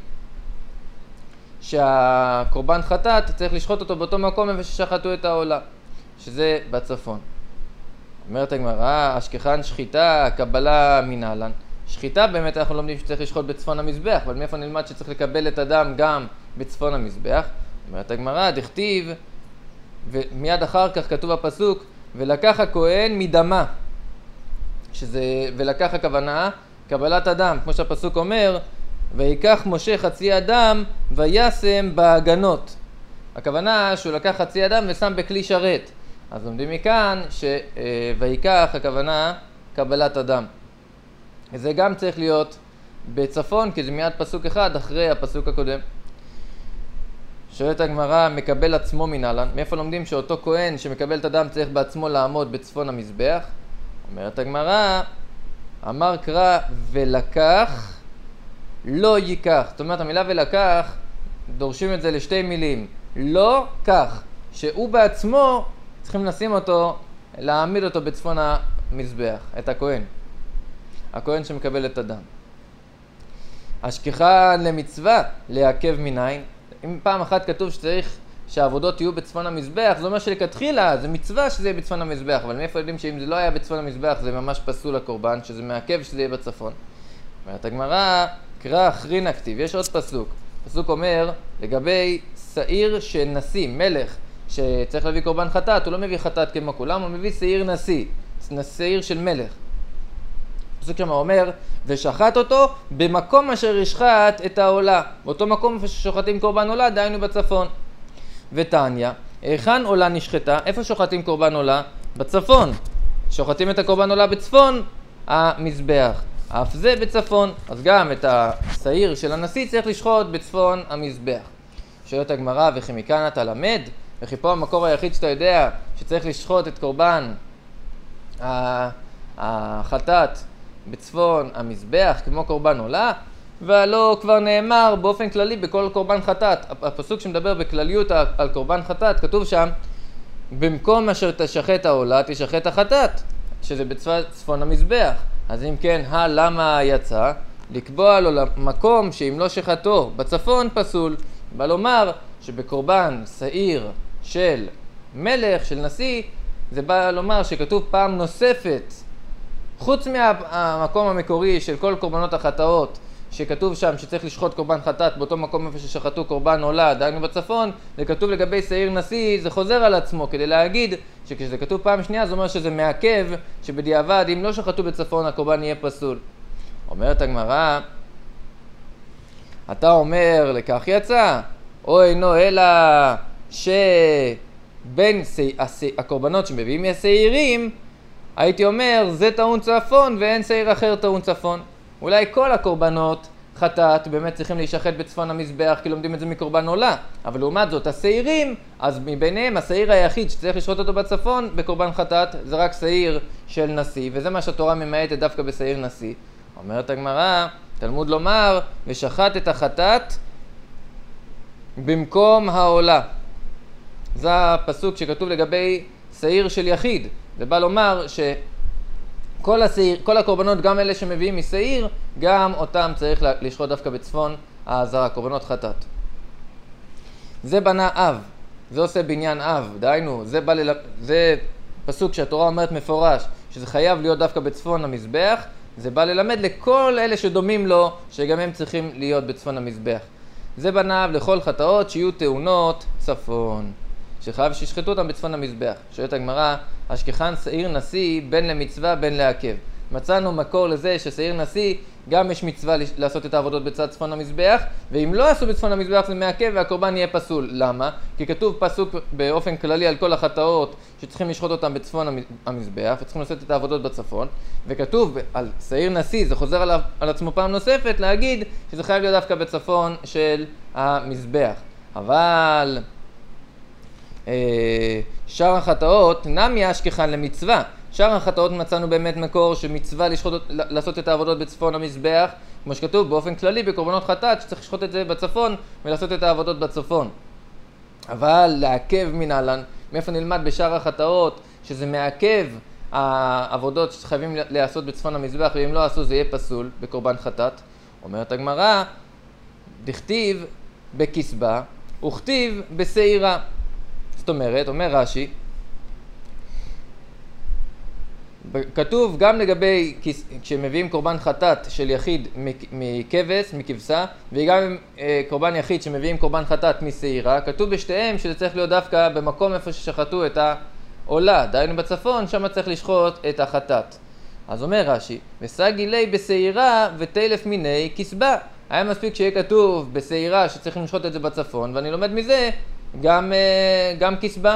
שהקורבן חטאת צריך לשחוט אותו באותו מקום איפה ששחטו את העולה, שזה בצפון. אומרת הגמרא, אשכחן שחיטה, קבלה מנהלן. שחיטה באמת אנחנו לומדים שצריך לשחוט בצפון המזבח, אבל מאיפה נלמד שצריך לקבל את הדם גם בצפון המזבח? אומרת הגמרא, דכתיב, ומיד אחר כך כתוב הפסוק, ולקח הכהן מדמה, שזה, ולקח הכוונה, קבלת הדם, כמו שהפסוק אומר, ויקח משה חצי הדם וישם בהגנות. הכוונה שהוא לקח חצי הדם ושם בכלי שרת. אז לומדים מכאן שויקח הכוונה קבלת הדם. זה גם צריך להיות בצפון, כי זה מיד פסוק אחד אחרי הפסוק הקודם. שואלת הגמרא, מקבל עצמו מנהלן. מאיפה לומדים שאותו כהן שמקבל את הדם צריך בעצמו לעמוד בצפון המזבח? אומרת הגמרא, אמר קרא ולקח לא ייקח. זאת אומרת, המילה ולקח, דורשים את זה לשתי מילים. לא כך, שהוא בעצמו צריכים לשים אותו, להעמיד אותו בצפון המזבח, את הכהן. הכהן שמקבל את הדם. השכחה למצווה, לעכב מניין. אם פעם אחת כתוב שצריך שהעבודות יהיו בצפון המזבח, זה אומר שלכתחילה זה מצווה שזה יהיה בצפון המזבח, אבל מאיפה יודעים שאם זה לא היה בצפון המזבח זה ממש פסול לקורבן, שזה מעכב שזה יהיה בצפון. אומרת הגמרא, קרא אחרין הכתיב, יש עוד פסוק. פסוק אומר, לגבי שעיר של נשיא, מלך, שצריך להביא קורבן חטאת, הוא לא מביא חטאת כמו כולם, הוא מביא שעיר נשיא, שעיר של מלך. פסוק שם אומר, ושחט אותו במקום אשר ישחט את העולה. באותו מקום ששוחטים קורבן עולה, דהיינו בצפון. ותניא, היכן עולה נשחטה? איפה שוחטים קורבן עולה? בצפון. שוחטים את הקורבן עולה בצפון המזבח. אף זה בצפון. אז גם את השעיר של הנשיא צריך לשחוט בצפון המזבח. שואלת הגמרא, וכי מכאן אתה למד? וכי פה המקור היחיד שאתה יודע שצריך לשחוט את קורבן החטאת בצפון המזבח כמו קורבן עולה, והלא כבר נאמר באופן כללי בכל קורבן חטאת. הפסוק שמדבר בכלליות על קורבן חטאת, כתוב שם, במקום אשר תשחט העולה תשחט החטאת. שזה בצפון המזבח. אז אם כן, הלמה יצא? לקבוע לו למקום שאם לא שחטו בצפון פסול. בא לומר שבקורבן שעיר של מלך, של נשיא, זה בא לומר שכתוב פעם נוספת, חוץ מהמקום המקורי של כל קורבנות החטאות, שכתוב שם שצריך לשחוט קורבן חטאת באותו מקום איפה ששחטו קורבן עולה, דהיינו בצפון, זה כתוב לגבי שעיר נשיא, זה חוזר על עצמו כדי להגיד שכשזה כתוב פעם שנייה זה אומר שזה מעכב, שבדיעבד אם לא שחטו בצפון הקורבן יהיה פסול. אומרת הגמרא, אתה אומר לכך יצא, או אינו אלא שבין הקורבנות שמביאים מהשעירים, הייתי אומר זה טעון צפון ואין שעיר אחר טעון צפון. אולי כל הקורבנות חטאת באמת צריכים להישחט בצפון המזבח כי לומדים את זה מקורבן עולה, אבל לעומת זאת השעירים, אז מביניהם השעיר היחיד שצריך לשחוט אותו בצפון בקורבן חטאת זה רק שעיר של נשיא, וזה מה שהתורה ממעטת דווקא בשעיר נשיא. אומרת הגמרא, תלמוד לומר ושחט את החטאת במקום העולה. זה הפסוק שכתוב לגבי שעיר של יחיד. זה בא לומר שכל השעיר, כל הקורבנות, גם אלה שמביאים משעיר, גם אותם צריך לשחוט דווקא בצפון העזרה, קורבנות חטאת. זה בנה אב, זה עושה בניין אב, דהיינו, זה, בא לל... זה פסוק שהתורה אומרת מפורש, שזה חייב להיות דווקא בצפון המזבח, זה בא ללמד לכל אלה שדומים לו, שגם הם צריכים להיות בצפון המזבח. זה בנה אב לכל חטאות שיהיו טעונות צפון. שחייב שישחטו אותם בצפון המזבח. שואלת הגמרא, השכחן שעיר נשיא בין למצווה בין לעכב. מצאנו מקור לזה ששעיר נשיא גם יש מצווה לעשות את העבודות בצד צפון המזבח, ואם לא עשו בצפון המזבח זה מעכב והקורבן יהיה פסול. למה? כי כתוב פסוק באופן כללי על כל החטאות שצריכים לשחוט אותם בצפון המזבח וצריכים לעשות את העבודות בצפון, וכתוב על שעיר נשיא, זה חוזר על, על עצמו פעם נוספת להגיד שזה חייב להיות דווקא בצפון של המזבח. אבל שאר החטאות נמי אשכחן למצווה. שאר החטאות מצאנו באמת מקור שמצווה לשחוט, לעשות את העבודות בצפון המזבח, כמו שכתוב באופן כללי בקורבנות חטאת שצריך לשחוט את זה בצפון ולעשות את העבודות בצפון. אבל לעכב מנהלן, מאיפה נלמד בשאר החטאות שזה מעכב העבודות שחייבים לעשות בצפון המזבח, ואם לא עשו זה יהיה פסול בקורבן חטאת. אומרת הגמרא, דכתיב בכסבה וכתיב בשעירה. זאת אומרת, אומר רש"י, כתוב גם לגבי כשמביאים קורבן חטאת של יחיד מכבש, מכבשה, וגם קורבן יחיד שמביאים קורבן חטאת משעירה, כתוב בשתיהם שזה צריך להיות דווקא במקום איפה ששחטו את העולה, דהיינו בצפון, שם צריך לשחוט את החטאת. אז אומר רש"י, וסגי לי בשעירה ותלף מיני כסבה. היה מספיק שיהיה כתוב בשעירה שצריכים לשחוט את זה בצפון, ואני לומד מזה גם, גם כסבה.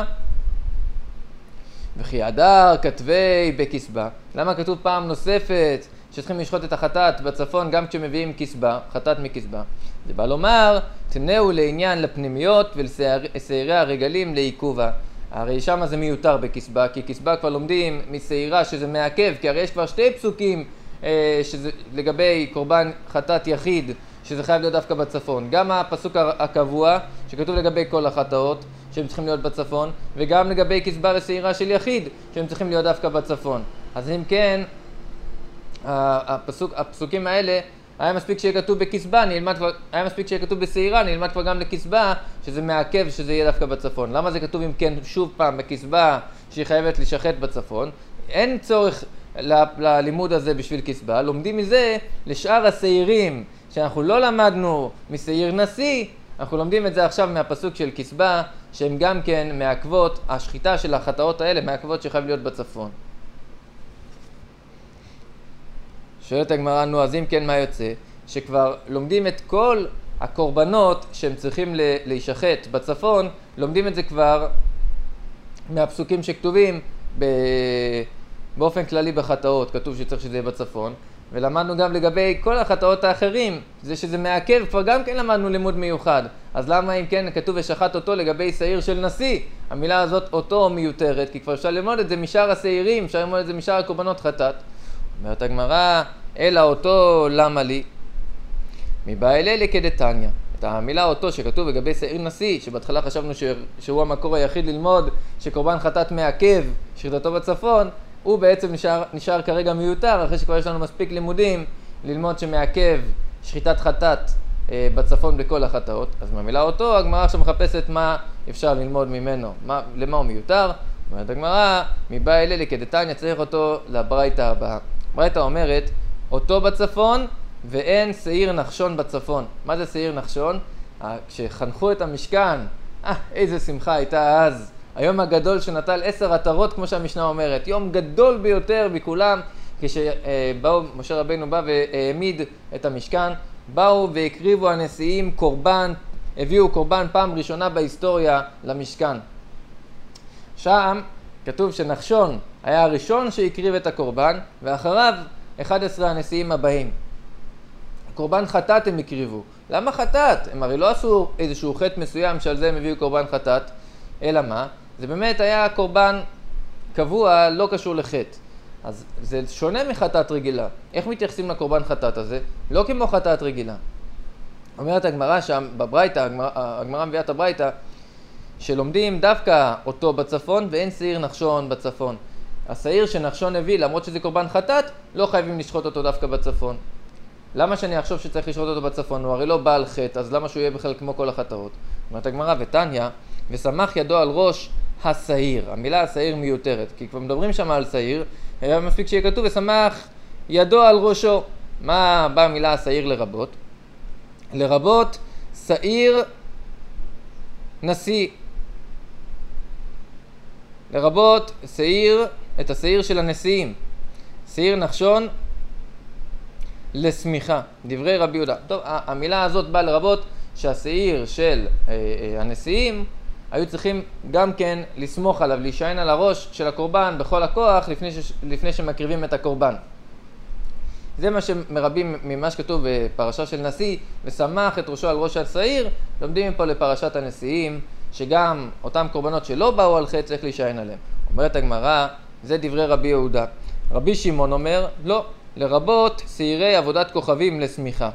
וכי הדר כתבי בכסבה. למה כתוב פעם נוספת שצריכים לשחוט את החטאת בצפון גם כשמביאים כסבה, חטאת מכסבה? זה בא לומר, תנאו לעניין לפנימיות ולשעירי הרגלים לעיכובה. הרי שם זה מיותר בכסבה, כי כסבה כבר לומדים משעירה שזה מעכב, כי הרי יש כבר שתי פסוקים אה, שזה לגבי קורבן חטאת יחיד, שזה חייב להיות דווקא בצפון. גם הפסוק הקבוע שכתוב לגבי כל החטאות שהם צריכים להיות בצפון, וגם לגבי כסבה ושעירה של יחיד שהם צריכים להיות דווקא בצפון. אז אם כן, הפסוק, הפסוקים האלה, היה מספיק שיהיה כתוב בכסבה, נלמד כבר, היה מספיק שיהיה כתוב בשעירה, נלמד כבר גם לכסבה, שזה מעכב שזה יהיה דווקא בצפון. למה זה כתוב אם כן שוב פעם בכסבה שהיא חייבת לשחט בצפון? אין צורך ל- ללימוד הזה בשביל כסבה, לומדים מזה לשאר השעירים שאנחנו לא למדנו משעיר נשיא, אנחנו לומדים את זה עכשיו מהפסוק של כסבה, שהם גם כן מעכבות, השחיטה של החטאות האלה מעכבות שחייב להיות בצפון. שואלת הגמרא, נו אז אם כן מה יוצא? שכבר לומדים את כל הקורבנות שהם צריכים להישחט בצפון, לומדים את זה כבר מהפסוקים שכתובים ב... באופן כללי בחטאות, כתוב שצריך שזה יהיה בצפון, ולמדנו גם לגבי כל החטאות האחרים, זה שזה מעכב, כבר גם כן למדנו לימוד מיוחד. אז למה אם כן כתוב ושחט אותו לגבי שעיר של נשיא? המילה הזאת אותו מיותרת, כי כבר אפשר ללמוד את זה משאר השעירים, אפשר ללמוד את זה משאר הקורבנות חטאת. אומרת הגמרא, אלא אותו למה לי? מבא אלי כדתניא. את המילה אותו שכתוב לגבי שעיר נשיא, שבהתחלה חשבנו ש... שהוא המקור היחיד ללמוד שקורבן חטאת מעכב שחטאתו בצפון, הוא בעצם נשאר, נשאר כרגע מיותר, אחרי שכבר יש לנו מספיק לימודים ללמוד שמעכב שחיטת חטאת אה, בצפון בכל החטאות. אז מהמילה אותו, הגמרא עכשיו מחפשת מה אפשר ללמוד ממנו, מה, למה הוא מיותר. אומרת הגמרא, מבא אלה לכדתניא, צריך אותו לברייתא הבאה. ברייתא אומרת, אותו בצפון ואין שעיר נחשון בצפון. מה זה שעיר נחשון? כשחנכו את המשכן, אה, איזה שמחה הייתה אז. היום הגדול שנטל עשר עטרות, כמו שהמשנה אומרת. יום גדול ביותר בכולם, כשבאו, משה רבינו בא והעמיד את המשכן, באו והקריבו הנשיאים קורבן, הביאו קורבן פעם ראשונה בהיסטוריה למשכן. שם כתוב שנחשון היה הראשון שהקריב את הקורבן, ואחריו אחד עשר הנשיאים הבאים. קורבן חטאת הם הקריבו. למה חטאת? הם הרי לא עשו איזשהו חטא מסוים שעל זה הם הביאו קורבן חטאת, אלא מה? זה באמת היה קורבן קבוע, לא קשור לחטא. אז זה שונה מחטאת רגילה. איך מתייחסים לקורבן חטאת הזה? לא כמו חטאת רגילה. אומרת הגמרא שם, בברייתא, הגמרא, הגמרא מביאה את הברייתא, שלומדים דווקא אותו בצפון ואין שעיר נחשון בצפון. השעיר שנחשון הביא, למרות שזה קורבן חטאת, לא חייבים לשחוט אותו דווקא בצפון. למה שאני אחשוב שצריך לשחוט אותו בצפון? הוא הרי לא בעל חטא, אז למה שהוא יהיה בכלל כמו כל החטאות? אומרת הגמרא ותניא, ושמח ידו על ראש השעיר. המילה השעיר מיותרת, כי כבר מדברים שם על שעיר, היה מספיק שיהיה כתוב ושמח ידו על ראשו. מה באה המילה השעיר לרבות? לרבות שעיר נשיא. לרבות שעיר, את השעיר של הנשיאים. שעיר נחשון לשמיכה. דברי רבי יהודה. טוב, המילה הזאת באה לרבות שהשעיר של אה, אה, הנשיאים היו צריכים גם כן לסמוך עליו, להישען על הראש של הקורבן בכל הכוח לפני, ש... לפני שמקריבים את הקורבן. זה מה שמרבים ממה שכתוב בפרשה של נשיא, ושמח את ראשו על ראש השעיר. לומדים פה לפרשת הנשיאים, שגם אותם קורבנות שלא באו על חטא צריך להישען עליהם. אומרת הגמרא, זה דברי רבי יהודה. רבי שמעון אומר, לא, לרבות שעירי עבודת כוכבים לשמיכה.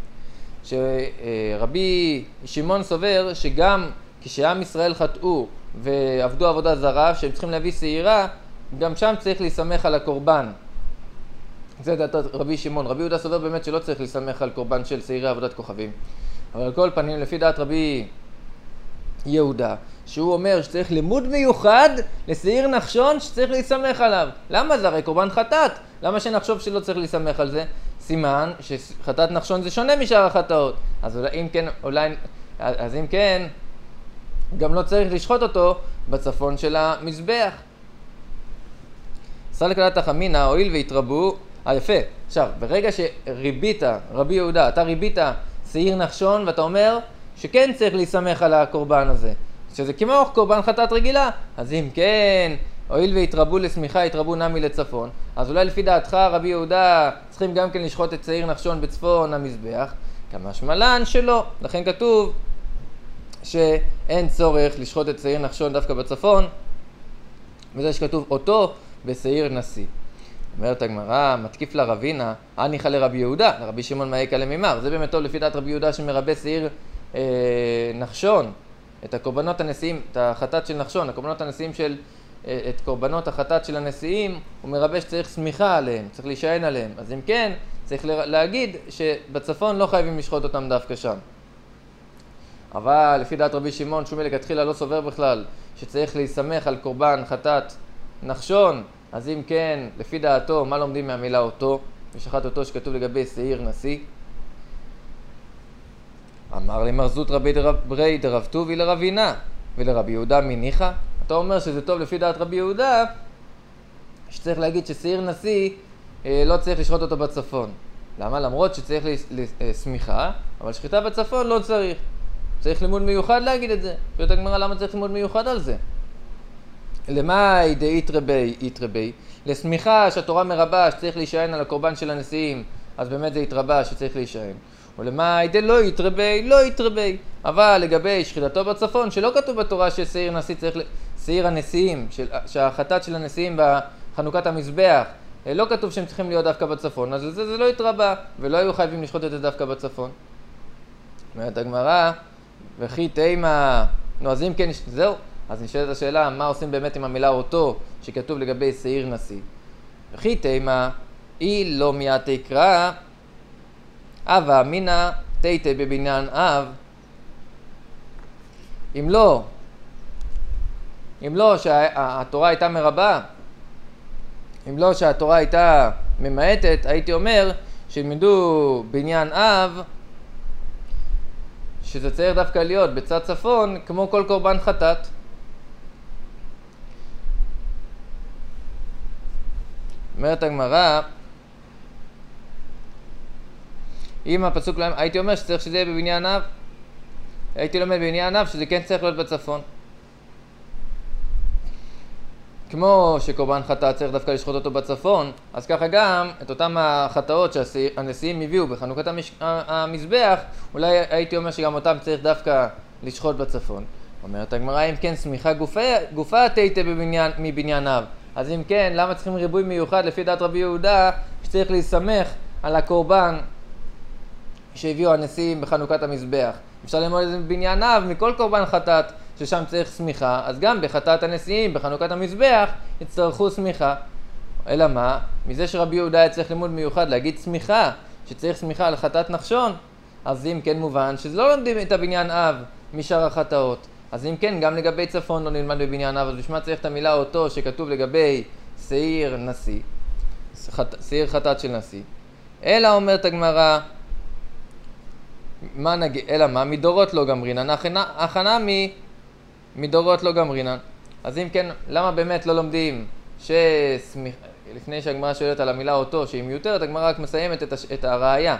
שרבי שמעון סובר שגם כשעם ישראל חטאו ועבדו עבודה זרה, שהם צריכים להביא שעירה, גם שם צריך להסמך על הקורבן. זה דעת רבי שמעון. רבי יהודה סובר באמת שלא צריך להסמך על קורבן של שעירי עבודת כוכבים. אבל על כל פנים, לפי דעת רבי יהודה, שהוא אומר שצריך לימוד מיוחד לשעיר נחשון שצריך להסמך עליו. למה זה? הרי קורבן חטאת. למה שנחשוב שלא צריך להסמך על זה? סימן שחטאת נחשון זה שונה משאר החטאות. אז אם כן, אולי, אז אם כן, גם לא צריך לשחוט אותו בצפון של המזבח. סל כלת החמינא, הואיל והתרבו, אה יפה, עכשיו, ברגע שריבית, רבי יהודה, אתה ריבית שעיר נחשון ואתה אומר שכן צריך להסמך על הקורבן הזה, שזה כמו קורבן חטאת רגילה, אז אם כן, הואיל והתרבו לשמיכה, התרבו נמי לצפון, אז אולי לפי דעתך רבי יהודה צריכים גם כן לשחוט את שעיר נחשון בצפון המזבח, כמשמע לן שלא, לכן כתוב שאין צורך לשחוט את שעיר נחשון דווקא בצפון, וזה שכתוב אותו בשעיר נשיא. אומרת הגמרא, מתקיף לרבינה, הניחא לרבי יהודה, לרבי שמעון מאיכא למימר. זה באמת טוב לפי דעת רבי יהודה שמרבה שעיר אה, נחשון, את הקורבנות הנשיאים, את החטאת של נחשון, הקורבנות הנשיאים של, אה, את קורבנות החטאת של הנשיאים, הוא מרבה שצריך סמיכה עליהם, צריך להישען עליהם. אז אם כן, צריך להגיד שבצפון לא חייבים לשחוט אותם דווקא שם. אבל לפי דעת רבי שמעון, שהוא מלכתחילה לא סובר בכלל שצריך להסמך על קורבן חטאת נחשון, אז אם כן, לפי דעתו, מה לומדים מהמילה אותו? ושחט אותו שכתוב לגבי שעיר נשיא. אמר לי מרזות רבי דרבי דרב טובי לרבינה ולרבי יהודה מניחא. אתה אומר שזה טוב לפי דעת רבי יהודה, שצריך להגיד ששעיר נשיא אה, לא צריך לשחוט אותו בצפון. למה? למרות שצריך לסמיכה, אבל שחיטה בצפון לא צריך. צריך לימוד מיוחד להגיד את זה. שואלת הגמרא, למה צריך לימוד מיוחד על זה? למאי דאיתרבי איתרבי, לסמיכה שהתורה מרבה שצריך להישען על הקורבן של הנשיאים, אז באמת זה התרבה שצריך להישען. ולמאי דלא איתרבי, לא איתרבי. אבל לגבי שחיטתו בצפון, שלא כתוב בתורה ששעיר נשיא צריך, שעיר הנשיאים, של, שהחטאת של הנשיאים בחנוכת המזבח, לא כתוב שהם צריכים להיות דווקא בצפון, אז זה, זה לא התרבה, ולא היו חייבים לשחוט את זה דווקא בצפון. אומרת הגמרא, וכי תימה, נו אז אם כן, זהו. אז נשאלת השאלה, מה עושים באמת עם המילה אותו שכתוב לגבי שעיר נשיא? וכי תימה, אי לא מיד תקרא, אבה אמינא תיתה בבניין אב. אם לא, אם לא שהתורה הייתה מרבה, אם לא שהתורה הייתה ממעטת, הייתי אומר שילמדו בניין אב, שזה צריך דווקא להיות בצד צפון, כמו כל קורבן חטאת. אומרת הגמרא, אם הפסוק להם, הייתי אומר שצריך שזה יהיה בבניין אב, הייתי לומד בבניין אב שזה כן צריך להיות בצפון. כמו שקורבן חטאת צריך דווקא לשחוט אותו בצפון, אז ככה גם את אותם החטאות שהנשיאים הביאו בחנוכת המש... המזבח, אולי הייתי אומר שגם אותם צריך דווקא לשחוט בצפון. אומרת הגמרא, אם כן סמיכה גופה, גופה תיתה בבניין, מבניין אב. אז אם כן, למה צריכים ריבוי מיוחד לפי דעת רבי יהודה, שצריך להסמך על הקורבן שהביאו הנשיאים בחנוכת המזבח? אפשר ללמוד את זה בבניין אב מכל קורבן חטאת ששם צריך סמיכה, אז גם בחטאת הנשיאים בחנוכת המזבח יצטרכו סמיכה. אלא מה? מזה שרבי יהודה היה צריך לימוד מיוחד להגיד סמיכה, שצריך סמיכה על חטאת נחשון, אז אם כן מובן שזה לא לומדים את הבניין אב משאר החטאות. אז אם כן, גם לגבי צפון לא נלמד בבניין אב, אז בשביל מה צריך את המילה אותו שכתוב לגבי שעיר נשיא, שעיר חטאת של נשיא? אלא אומרת הגמרא, מה נגיד, אלא מה? מדורות לא גמרינן, הכנה מ... מדורות לא גמרינן. אז אם כן, למה באמת לא לומדים שסמיך... לפני שהגמרא שואלת על המילה אותו, שהיא מיותרת, הגמרא רק מסיימת את, הש... את הראייה.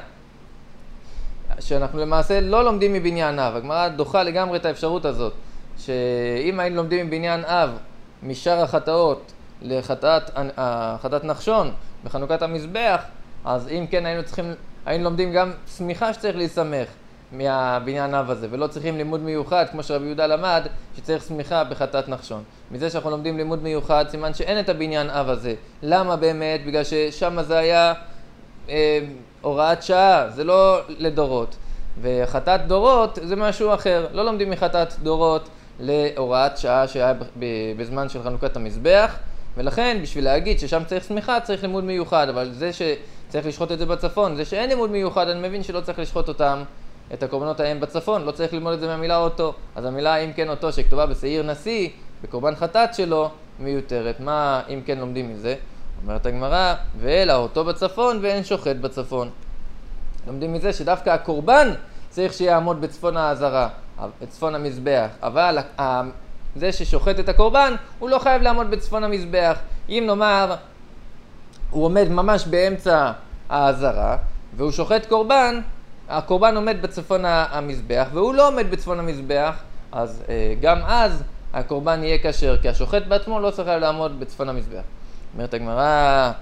שאנחנו למעשה לא לומדים מבניין אב. הגמרא דוחה לגמרי את האפשרות הזאת, שאם היינו לומדים מבניין אב משאר החטאות לחטאת החטאת נחשון בחנוכת המזבח, אז אם כן היינו צריכים, היינו לומדים גם סמיכה שצריך להסמך מהבניין אב הזה, ולא צריכים לימוד מיוחד כמו שרבי יהודה למד שצריך סמיכה בחטאת נחשון. מזה שאנחנו לומדים לימוד מיוחד, סימן שאין את הבניין אב הזה. למה באמת? בגלל ששם זה היה אה, הוראת שעה, זה לא לדורות. וחטאת דורות זה משהו אחר. לא לומדים מחטאת דורות להוראת שעה שהיה בזמן של חנוכת המזבח, ולכן בשביל להגיד ששם צריך סמיכה צריך לימוד מיוחד. אבל זה שצריך לשחוט את זה בצפון, זה שאין לימוד מיוחד, אני מבין שלא צריך לשחוט אותם, את הקורבנות ההם בצפון, לא צריך ללמוד את זה מהמילה אותו. אז המילה אם כן אותו שכתובה בשעיר נשיא, בקורבן חטאת שלו, מיותרת. מה אם כן לומדים מזה? אומרת הגמרא, ואלא אותו בצפון ואין שוחט בצפון. לומדים מזה שדווקא הקורבן צריך שיעמוד בצפון העזרה, בצפון המזבח, אבל זה ששוחט את הקורבן הוא לא חייב לעמוד בצפון המזבח. אם נאמר הוא עומד ממש באמצע העזרה והוא שוחט קורבן, הקורבן עומד בצפון המזבח והוא לא עומד בצפון המזבח, אז גם אז הקורבן יהיה כשר, כי השוחט בעצמו לא צריך לעמוד בצפון המזבח. אומרת הגמרא,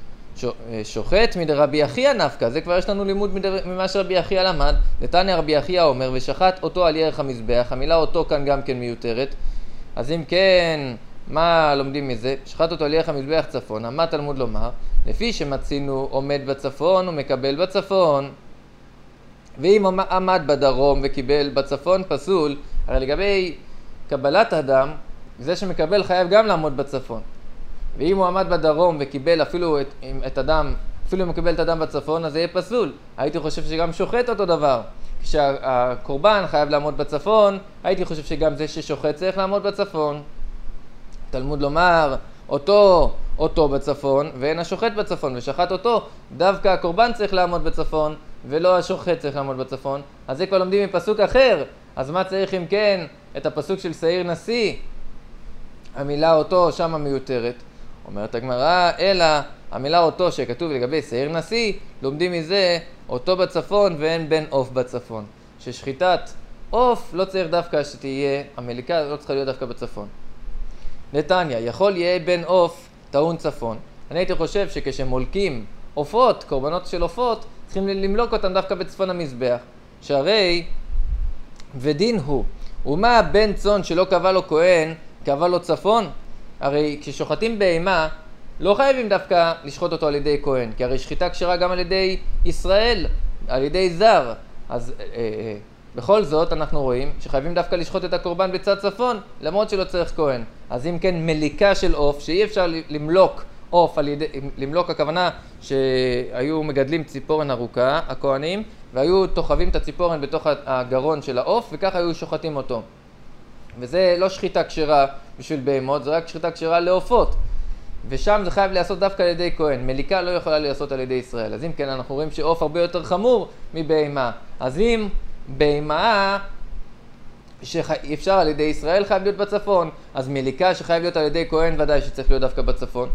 שוחט מדרבי אחיה נפקא, זה כבר יש לנו לימוד ממה שרבי אחיה למד. דתניא רבי אחיה אומר, ושחט אותו על ירך המזבח. המילה אותו כאן גם כן מיותרת. אז אם כן, מה לומדים מזה? שחט אותו על ירך המזבח צפונה. מה תלמוד לומר? לפי שמצינו עומד בצפון ומקבל בצפון. ואם עמד בדרום וקיבל בצפון פסול, הרי לגבי קבלת אדם, זה שמקבל חייב גם לעמוד בצפון. ואם הוא עמד בדרום וקיבל אפילו את, את אדם, אפילו אם הוא קיבל את אדם בצפון, אז זה יהיה פסול. הייתי חושב שגם שוחט אותו דבר. כשהקורבן חייב לעמוד בצפון, הייתי חושב שגם זה ששוחט צריך לעמוד בצפון. תלמוד לומר, אותו, אותו בצפון, ואין השוחט בצפון, ושחט אותו, דווקא הקורבן צריך לעמוד בצפון, ולא השוחט צריך לעמוד בצפון. אז זה כבר לומדים מפסוק אחר. אז מה צריך אם כן את הפסוק של שעיר נשיא? המילה אותו שם מיותרת. אומרת הגמרא, אלא המילה אותו שכתוב לגבי שעיר נשיא, לומדים מזה אותו בצפון ואין בן עוף בצפון. ששחיטת עוף לא צריך דווקא שתהיה, המליקה לא צריכה להיות דווקא בצפון. נתניה, יכול יהיה בן עוף טעון צפון. אני הייתי חושב שכשמולקים עופות, קורבנות של עופות, צריכים למלוק אותם דווקא בצפון המזבח. שהרי ודין הוא, ומה בן צאן שלא קבע לו כהן, קבע לו צפון? הרי כששוחטים בהמה, לא חייבים דווקא לשחוט אותו על ידי כהן, כי הרי שחיטה כשרה גם על ידי ישראל, על ידי זר. אז אה, אה, בכל זאת אנחנו רואים שחייבים דווקא לשחוט את הקורבן בצד צפון, למרות שלא צריך כהן. אז אם כן מליקה של עוף, שאי אפשר למלוק עוף על ידי, למלוק הכוונה שהיו מגדלים ציפורן ארוכה, הכהנים, והיו תוחבים את הציפורן בתוך הגרון של העוף, וככה היו שוחטים אותו. וזה לא שחיטה כשרה בשביל בהמות, זה רק שחיטה כשרה לעופות. ושם זה חייב להיעשות דווקא על ידי כהן. מליקה לא יכולה להיעשות על ידי ישראל. אז אם כן, אנחנו רואים שעוף הרבה יותר חמור מבהמה. אז אם בהמה שאפשר על ידי ישראל חייב להיות בצפון, אז מליקה שחייב להיות על ידי כהן ודאי שצריך להיות דווקא בצפון.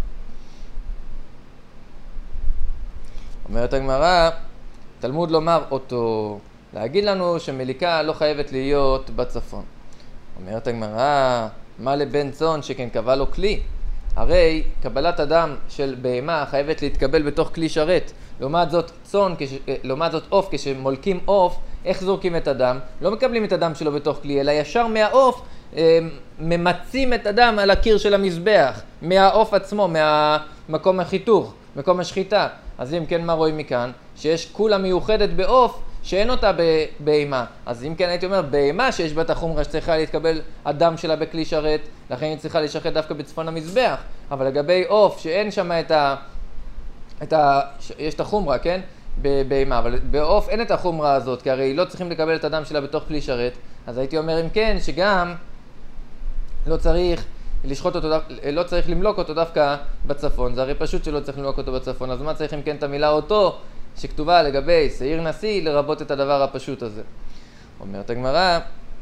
אומרת הגמרא, תלמוד לומר אותו, להגיד לנו שמליקה לא חייבת להיות בצפון. אומרת הגמרא, מה לבן צאן שכן קבע לו כלי? הרי קבלת אדם של בהמה חייבת להתקבל בתוך כלי שרת. לעומת זאת צאן, כש... לעומת זאת עוף, כשמולקים עוף, איך זורקים את הדם? לא מקבלים את הדם שלו בתוך כלי, אלא ישר מהעוף ממצים את הדם על הקיר של המזבח, מהעוף עצמו, מהמקום החיתוך, מקום השחיטה. אז אם כן, מה רואים מכאן? שיש כולה מיוחדת בעוף שאין אותה בבהמה. אז אם כן, הייתי אומר, בהמה שיש בה את החומרה שצריכה להתקבל הדם שלה בכלי שרת, לכן היא צריכה להישחט דווקא בצפון המזבח. אבל לגבי עוף שאין שם את ה... את ה... יש את החומרה, כן? בבהמה, אבל בעוף אין את החומרה הזאת, כי הרי לא צריכים לקבל את הדם שלה בתוך כלי שרת. אז הייתי אומר, אם כן, שגם לא צריך לשחוט אותו, לא צריך למלוק אותו דווקא בצפון. זה הרי פשוט שלא צריך למלוק אותו בצפון. אז מה צריך אם כן את המילה אותו שכתובה לגבי שעיר נשיא לרבות את הדבר הפשוט הזה? אומרת הגמרא,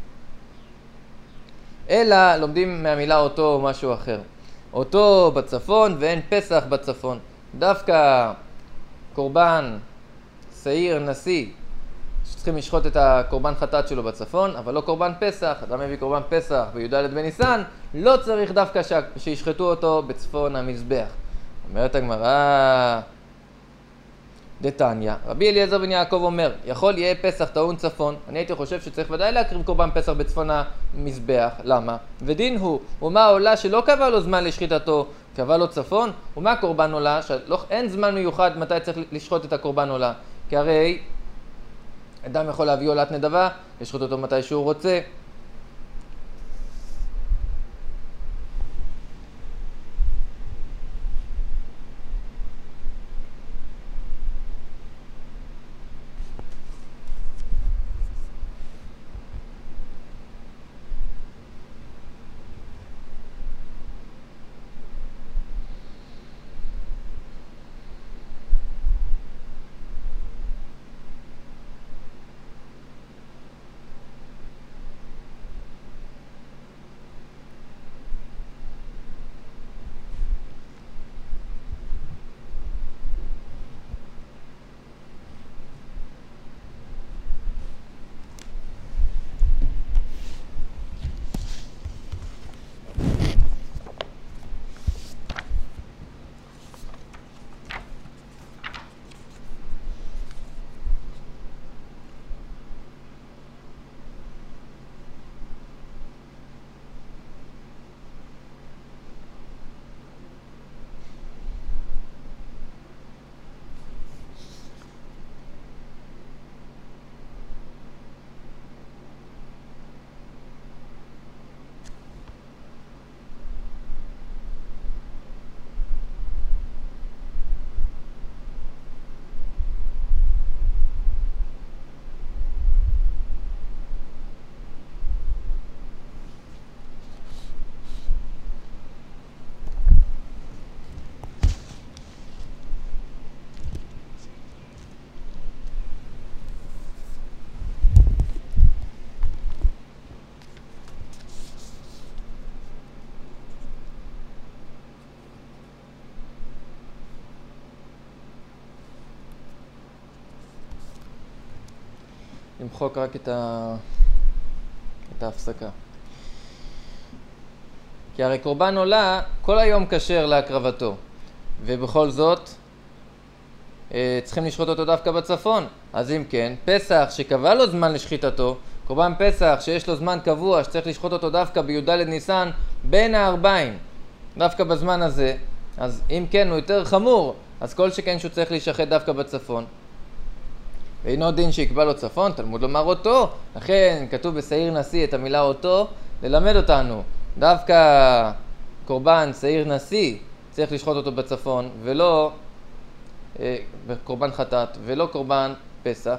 אלא לומדים מהמילה אותו משהו אחר. אותו בצפון ואין פסח בצפון. דווקא קורבן שעיר נשיא שצריכים לשחוט את הקורבן חטאת שלו בצפון, אבל לא קורבן פסח. אדם מביא קורבן פסח בי"ד בניסן, לא צריך דווקא שישחטו אותו בצפון המזבח. אומרת הגמרא, דתניא, רבי אליעזר בן יעקב אומר, יכול יהיה פסח טעון צפון. אני הייתי חושב שצריך ודאי להקריב קורבן פסח בצפון המזבח. למה? ודין הוא, ומה עולה שלא קבע לו זמן לשחיטתו, קבע לו צפון? ומה קורבן עולה? שאין זמן מיוחד מתי צריך לשחוט את הקורבן עולה. כי הרי אדם יכול להביא עולת נדבה, לשחוט אותו מתי שהוא רוצה. למחוק רק את, ה... את ההפסקה. כי הרי קורבן עולה כל היום כשר להקרבתו, ובכל זאת צריכים לשחוט אותו דווקא בצפון. אז אם כן, פסח שקבע לו זמן לשחיטתו, קורבן פסח שיש לו זמן קבוע שצריך לשחוט אותו דווקא בי"ד ניסן בין הארבעים, דווקא בזמן הזה, אז אם כן הוא יותר חמור, אז כל שכן שהוא צריך להישחט דווקא בצפון. ואינו דין שיקבע לו צפון, תלמוד לומר אותו. לכן כתוב בשעיר נשיא את המילה אותו, ללמד אותנו. דווקא קורבן שעיר נשיא צריך לשחוט אותו בצפון, ולא אה, קורבן חטאת, ולא קורבן פסח.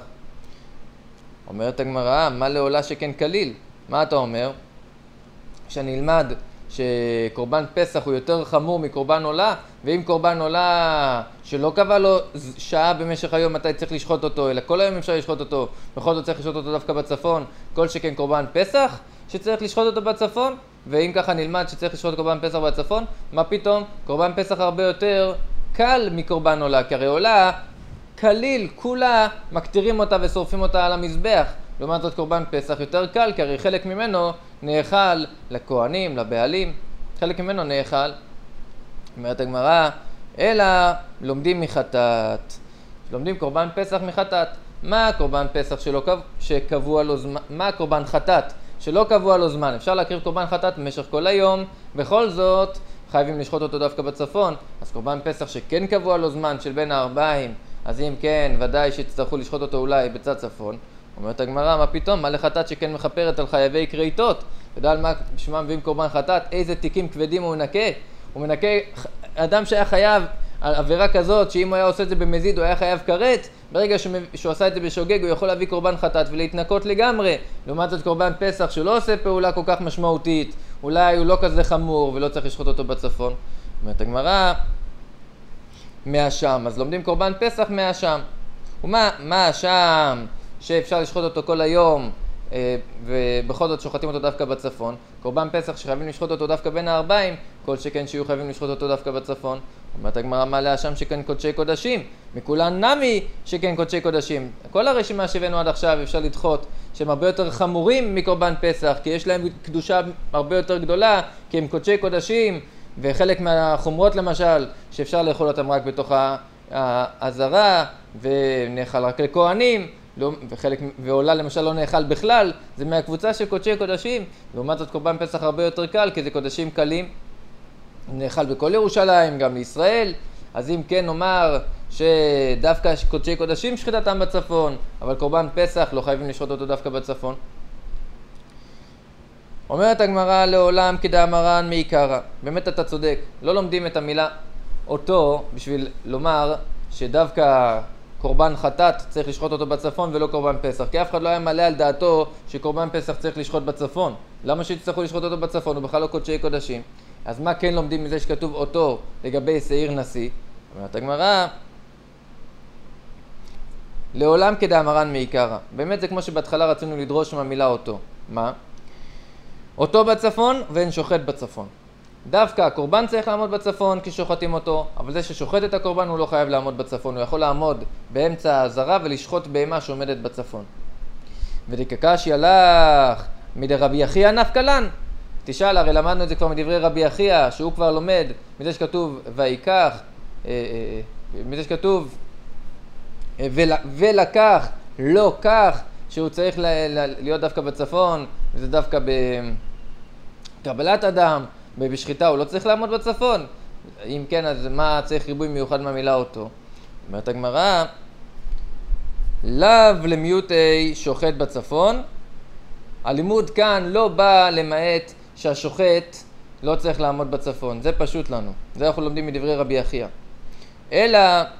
אומרת הגמרא, מה לעולה שכן כליל? מה אתה אומר? שאני אלמד שקורבן פסח הוא יותר חמור מקורבן עולה, ואם קורבן עולה שלא קבע לו שעה במשך היום מתי צריך לשחוט אותו, אלא כל היום אפשר לשחוט אותו, בכל זאת צריך לשחוט אותו דווקא בצפון, כל שכן קורבן פסח שצריך לשחוט אותו בצפון, ואם ככה נלמד שצריך לשחוט קורבן פסח בצפון, מה פתאום? קורבן פסח הרבה יותר קל מקורבן עולה, כי הרי עולה כליל, כולה מקטירים אותה ושורפים אותה על המזבח. לעומת זאת קורבן פסח יותר קל, כי הרי חלק ממנו נאכל לכהנים, לבעלים, חלק ממנו נאכל. אומרת הגמרא, אלא לומדים מחטאת. לומדים קורבן פסח מחטאת. מה קורבן פסח שלא שקבוע לו זמן? מה קורבן חטאת שלא קבוע לו זמן? אפשר להקריב קורבן חטאת במשך כל היום, בכל זאת חייבים לשחוט אותו דווקא בצפון. אז קורבן פסח שכן קבוע לו זמן של בין הארבעים, אז אם כן, ודאי שיצטרכו לשחוט אותו אולי בצד צפון. אומרת הגמרא, מה פתאום? מה לחטאת שכן מחפרת על חייבי כריתות? אתה יודע על מה בשביל מביאים קורבן חטאת? איזה תיקים כבדים הוא מנקה? הוא מנקה אדם שהיה חייב על עבירה כזאת, שאם הוא היה עושה את זה במזיד הוא היה חייב כרת, ברגע שהוא עשה את זה בשוגג הוא יכול להביא קורבן חטאת ולהתנקות לגמרי. לעומת זאת קורבן פסח שלא עושה פעולה כל כך משמעותית, אולי הוא לא כזה חמור ולא צריך לשחוט אותו בצפון. אומרת הגמרא, מהשם, אז לומדים קורבן פסח מהשם. ומה מה השם שאפשר לשחוט אותו כל היום ובכל זאת שוחטים אותו דווקא בצפון? קורבן פסח שחייבים לשחוט אותו דווקא בין הארבעים, כל שכן שיהיו חייבים לשחוט אותו דווקא בצפון. אומרת הגמרא, מה להשם שכן קודשי קודשים? מכולן נמי שכן קודשי קודשים. כל הרשימה שהבאנו עד עכשיו אפשר לדחות שהם הרבה יותר חמורים מקורבן פסח, כי יש להם קדושה הרבה יותר גדולה, כי הם קודשי קודשים, וחלק מהחומרות למשל שאפשר לאכול אותם רק בתוך העזרה ונאכל רק לכהנים, לא, וחלק, ועולה למשל לא נאכל בכלל, זה מהקבוצה של קודשי קודשים. לעומת זאת קורבן פסח הרבה יותר קל, כי זה קודשים קלים, נאכל בכל ירושלים, גם לישראל. אז אם כן נאמר שדווקא קודשי קודשים שחיטתם בצפון, אבל קורבן פסח לא חייבים לשחוט אותו דווקא בצפון. אומרת הגמרא, לעולם כדאמרן מעיקרא. באמת אתה צודק, לא לומדים את המילה אותו בשביל לומר שדווקא קורבן חטאת צריך לשחוט אותו בצפון ולא קורבן פסח, כי אף אחד לא היה מלא על דעתו שקורבן פסח צריך לשחוט בצפון. למה שיצטרכו לשחוט אותו בצפון? הוא בכלל לא קודשי קודשים. אז מה כן לומדים מזה שכתוב אותו לגבי שעיר נשיא? אומרת הגמרא, לעולם כדאמרן מעיקרא. באמת זה כמו שבהתחלה רצינו לדרוש מהמילה אותו. מה? אותו בצפון ואין שוחט בצפון. דווקא הקורבן צריך לעמוד בצפון כששוחטים אותו, אבל זה ששוחט את הקורבן הוא לא חייב לעמוד בצפון, הוא יכול לעמוד באמצע העזרה ולשחוט בהמה שעומדת בצפון. ודקקשי הלך מדרבי יחיא נפקלן. תשאל, הרי למדנו את זה כבר מדברי רבי יחיא, שהוא כבר לומד מזה שכתוב ויקח, מזה שכתוב ולקח, לא כך, שהוא צריך להיות דווקא בצפון, וזה דווקא בקבלת אדם, בשחיטה הוא לא צריך לעמוד בצפון. אם כן, אז מה צריך ריבוי מיוחד מהמילה אותו? אומרת הגמרא, לאו למיעוטי שוחט בצפון. הלימוד כאן לא בא למעט שהשוחט לא צריך לעמוד בצפון, זה פשוט לנו, זה אנחנו לומדים מדברי רבי יחיא. אלא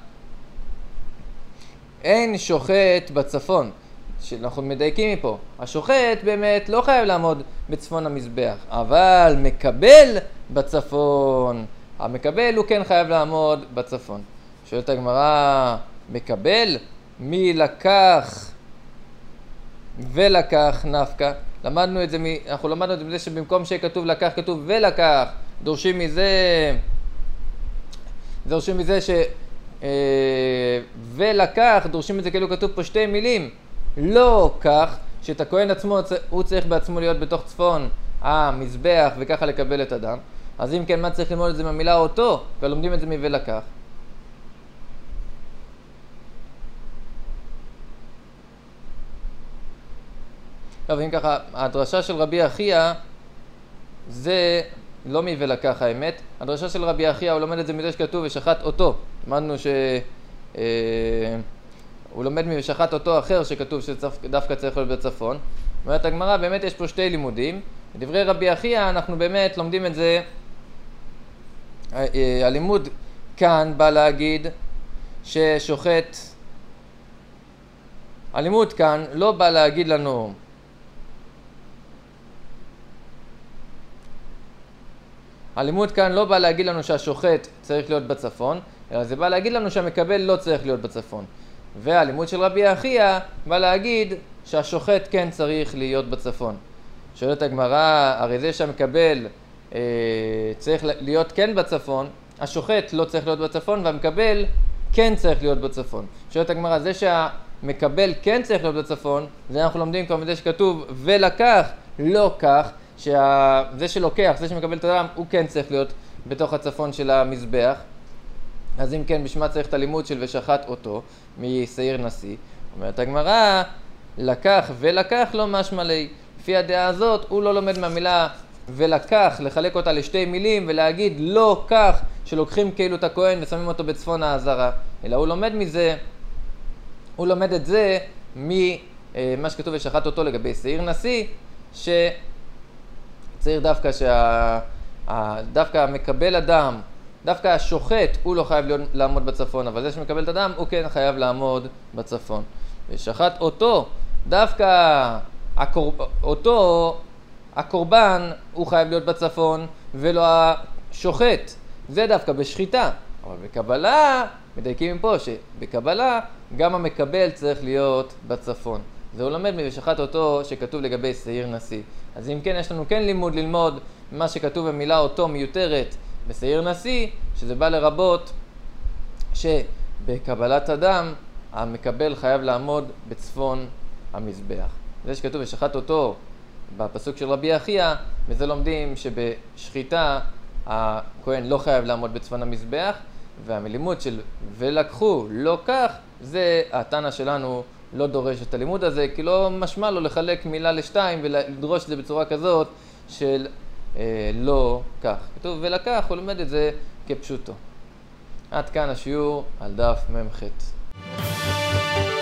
אין שוחט בצפון, שאנחנו מדייקים מפה, השוחט באמת לא חייב לעמוד בצפון המזבח, אבל מקבל בצפון, המקבל הוא כן חייב לעמוד בצפון. שואלת הגמרא, מקבל? מי לקח ולקח נפקא? למדנו את זה, אנחנו למדנו את זה מזה שבמקום שיהיה כתוב לקח, כתוב ולקח. דורשים מזה, דורשים מזה ש... ולקח, דורשים את זה כאילו כתוב פה שתי מילים. לא כך, שאת הכהן עצמו, הוא צריך בעצמו להיות בתוך צפון המזבח וככה לקבל את הדם. אז אם כן, מה צריך ללמוד את זה מהמילה אותו? ולומדים את זה מ"ולקח". טוב, אם ככה, הדרשה של רבי יחיא זה לא מ"ולקח" האמת. הדרשה של רבי יחיא, הוא לומד את זה מזה שכתוב ושחט אותו. למדנו ש... אה, הוא לומד משחט אותו אחר שכתוב שדווקא צריך להיות בצפון. אומרת הגמרא, באמת יש פה שתי לימודים. בדברי רבי יחיא אנחנו באמת לומדים את זה הלימוד כאן בא להגיד ששוחט, הלימוד כאן לא בא להגיד לנו הלימוד כאן לא בא להגיד לנו שהשוחט צריך להיות בצפון, אלא זה בא להגיד לנו שהמקבל לא צריך להיות בצפון. והלימוד של רבי אחיה בא להגיד שהשוחט כן צריך להיות בצפון. שואלת הגמרא, הרי זה שהמקבל אה, צריך להיות כן בצפון, השוחט לא צריך להיות בצפון והמקבל כן צריך להיות בצפון. שואלת הגמרא, זה שהמקבל כן צריך להיות בצפון, זה אנחנו לומדים כבר מזה שכתוב ולקח, לא כך, שזה שלוקח, זה שמקבל את הדם, הוא כן צריך להיות בתוך הצפון של המזבח. אז אם כן, בשמה צריך את הלימוד של ושחט אותו משעיר נשיא. אומרת הגמרא, לקח ולקח לא משמע לי. לפי הדעה הזאת, הוא לא לומד מהמילה ולקח, לחלק אותה לשתי מילים ולהגיד לא כך, שלוקחים כאילו את הכהן ושמים אותו בצפון העזרה. אלא הוא לומד מזה, הוא לומד את זה ממה שכתוב ושחט אותו לגבי שעיר נשיא, ש... צריך דווקא שה... דווקא המקבל אדם, דווקא השוחט, הוא לא חייב להיות, לעמוד בצפון, אבל זה שמקבל את אדם, הוא כן חייב לעמוד בצפון. ושחט אותו, דווקא הקור... אותו, הקורבן, הוא חייב להיות בצפון, ולא השוחט. זה דווקא בשחיטה. אבל בקבלה, מדייקים פה שבקבלה, גם המקבל צריך להיות בצפון. זה הוא לומד מבשחט אותו שכתוב לגבי שעיר נשיא. אז אם כן, יש לנו כן לימוד ללמוד מה שכתוב במילה אותו מיותרת בשעיר נשיא, שזה בא לרבות שבקבלת אדם המקבל חייב לעמוד בצפון המזבח. זה שכתוב בשחט אותו בפסוק של רבי אחיה, וזה לומדים שבשחיטה הכהן לא חייב לעמוד בצפון המזבח, והמלימוד של ולקחו לא כך, זה התנא שלנו לא דורש את הלימוד הזה, כי לא משמע לו לחלק מילה לשתיים ולדרוש את זה בצורה כזאת של אה, לא כך. כתוב ולקח, הוא לומד את זה כפשוטו. עד כאן השיעור על דף ממחת.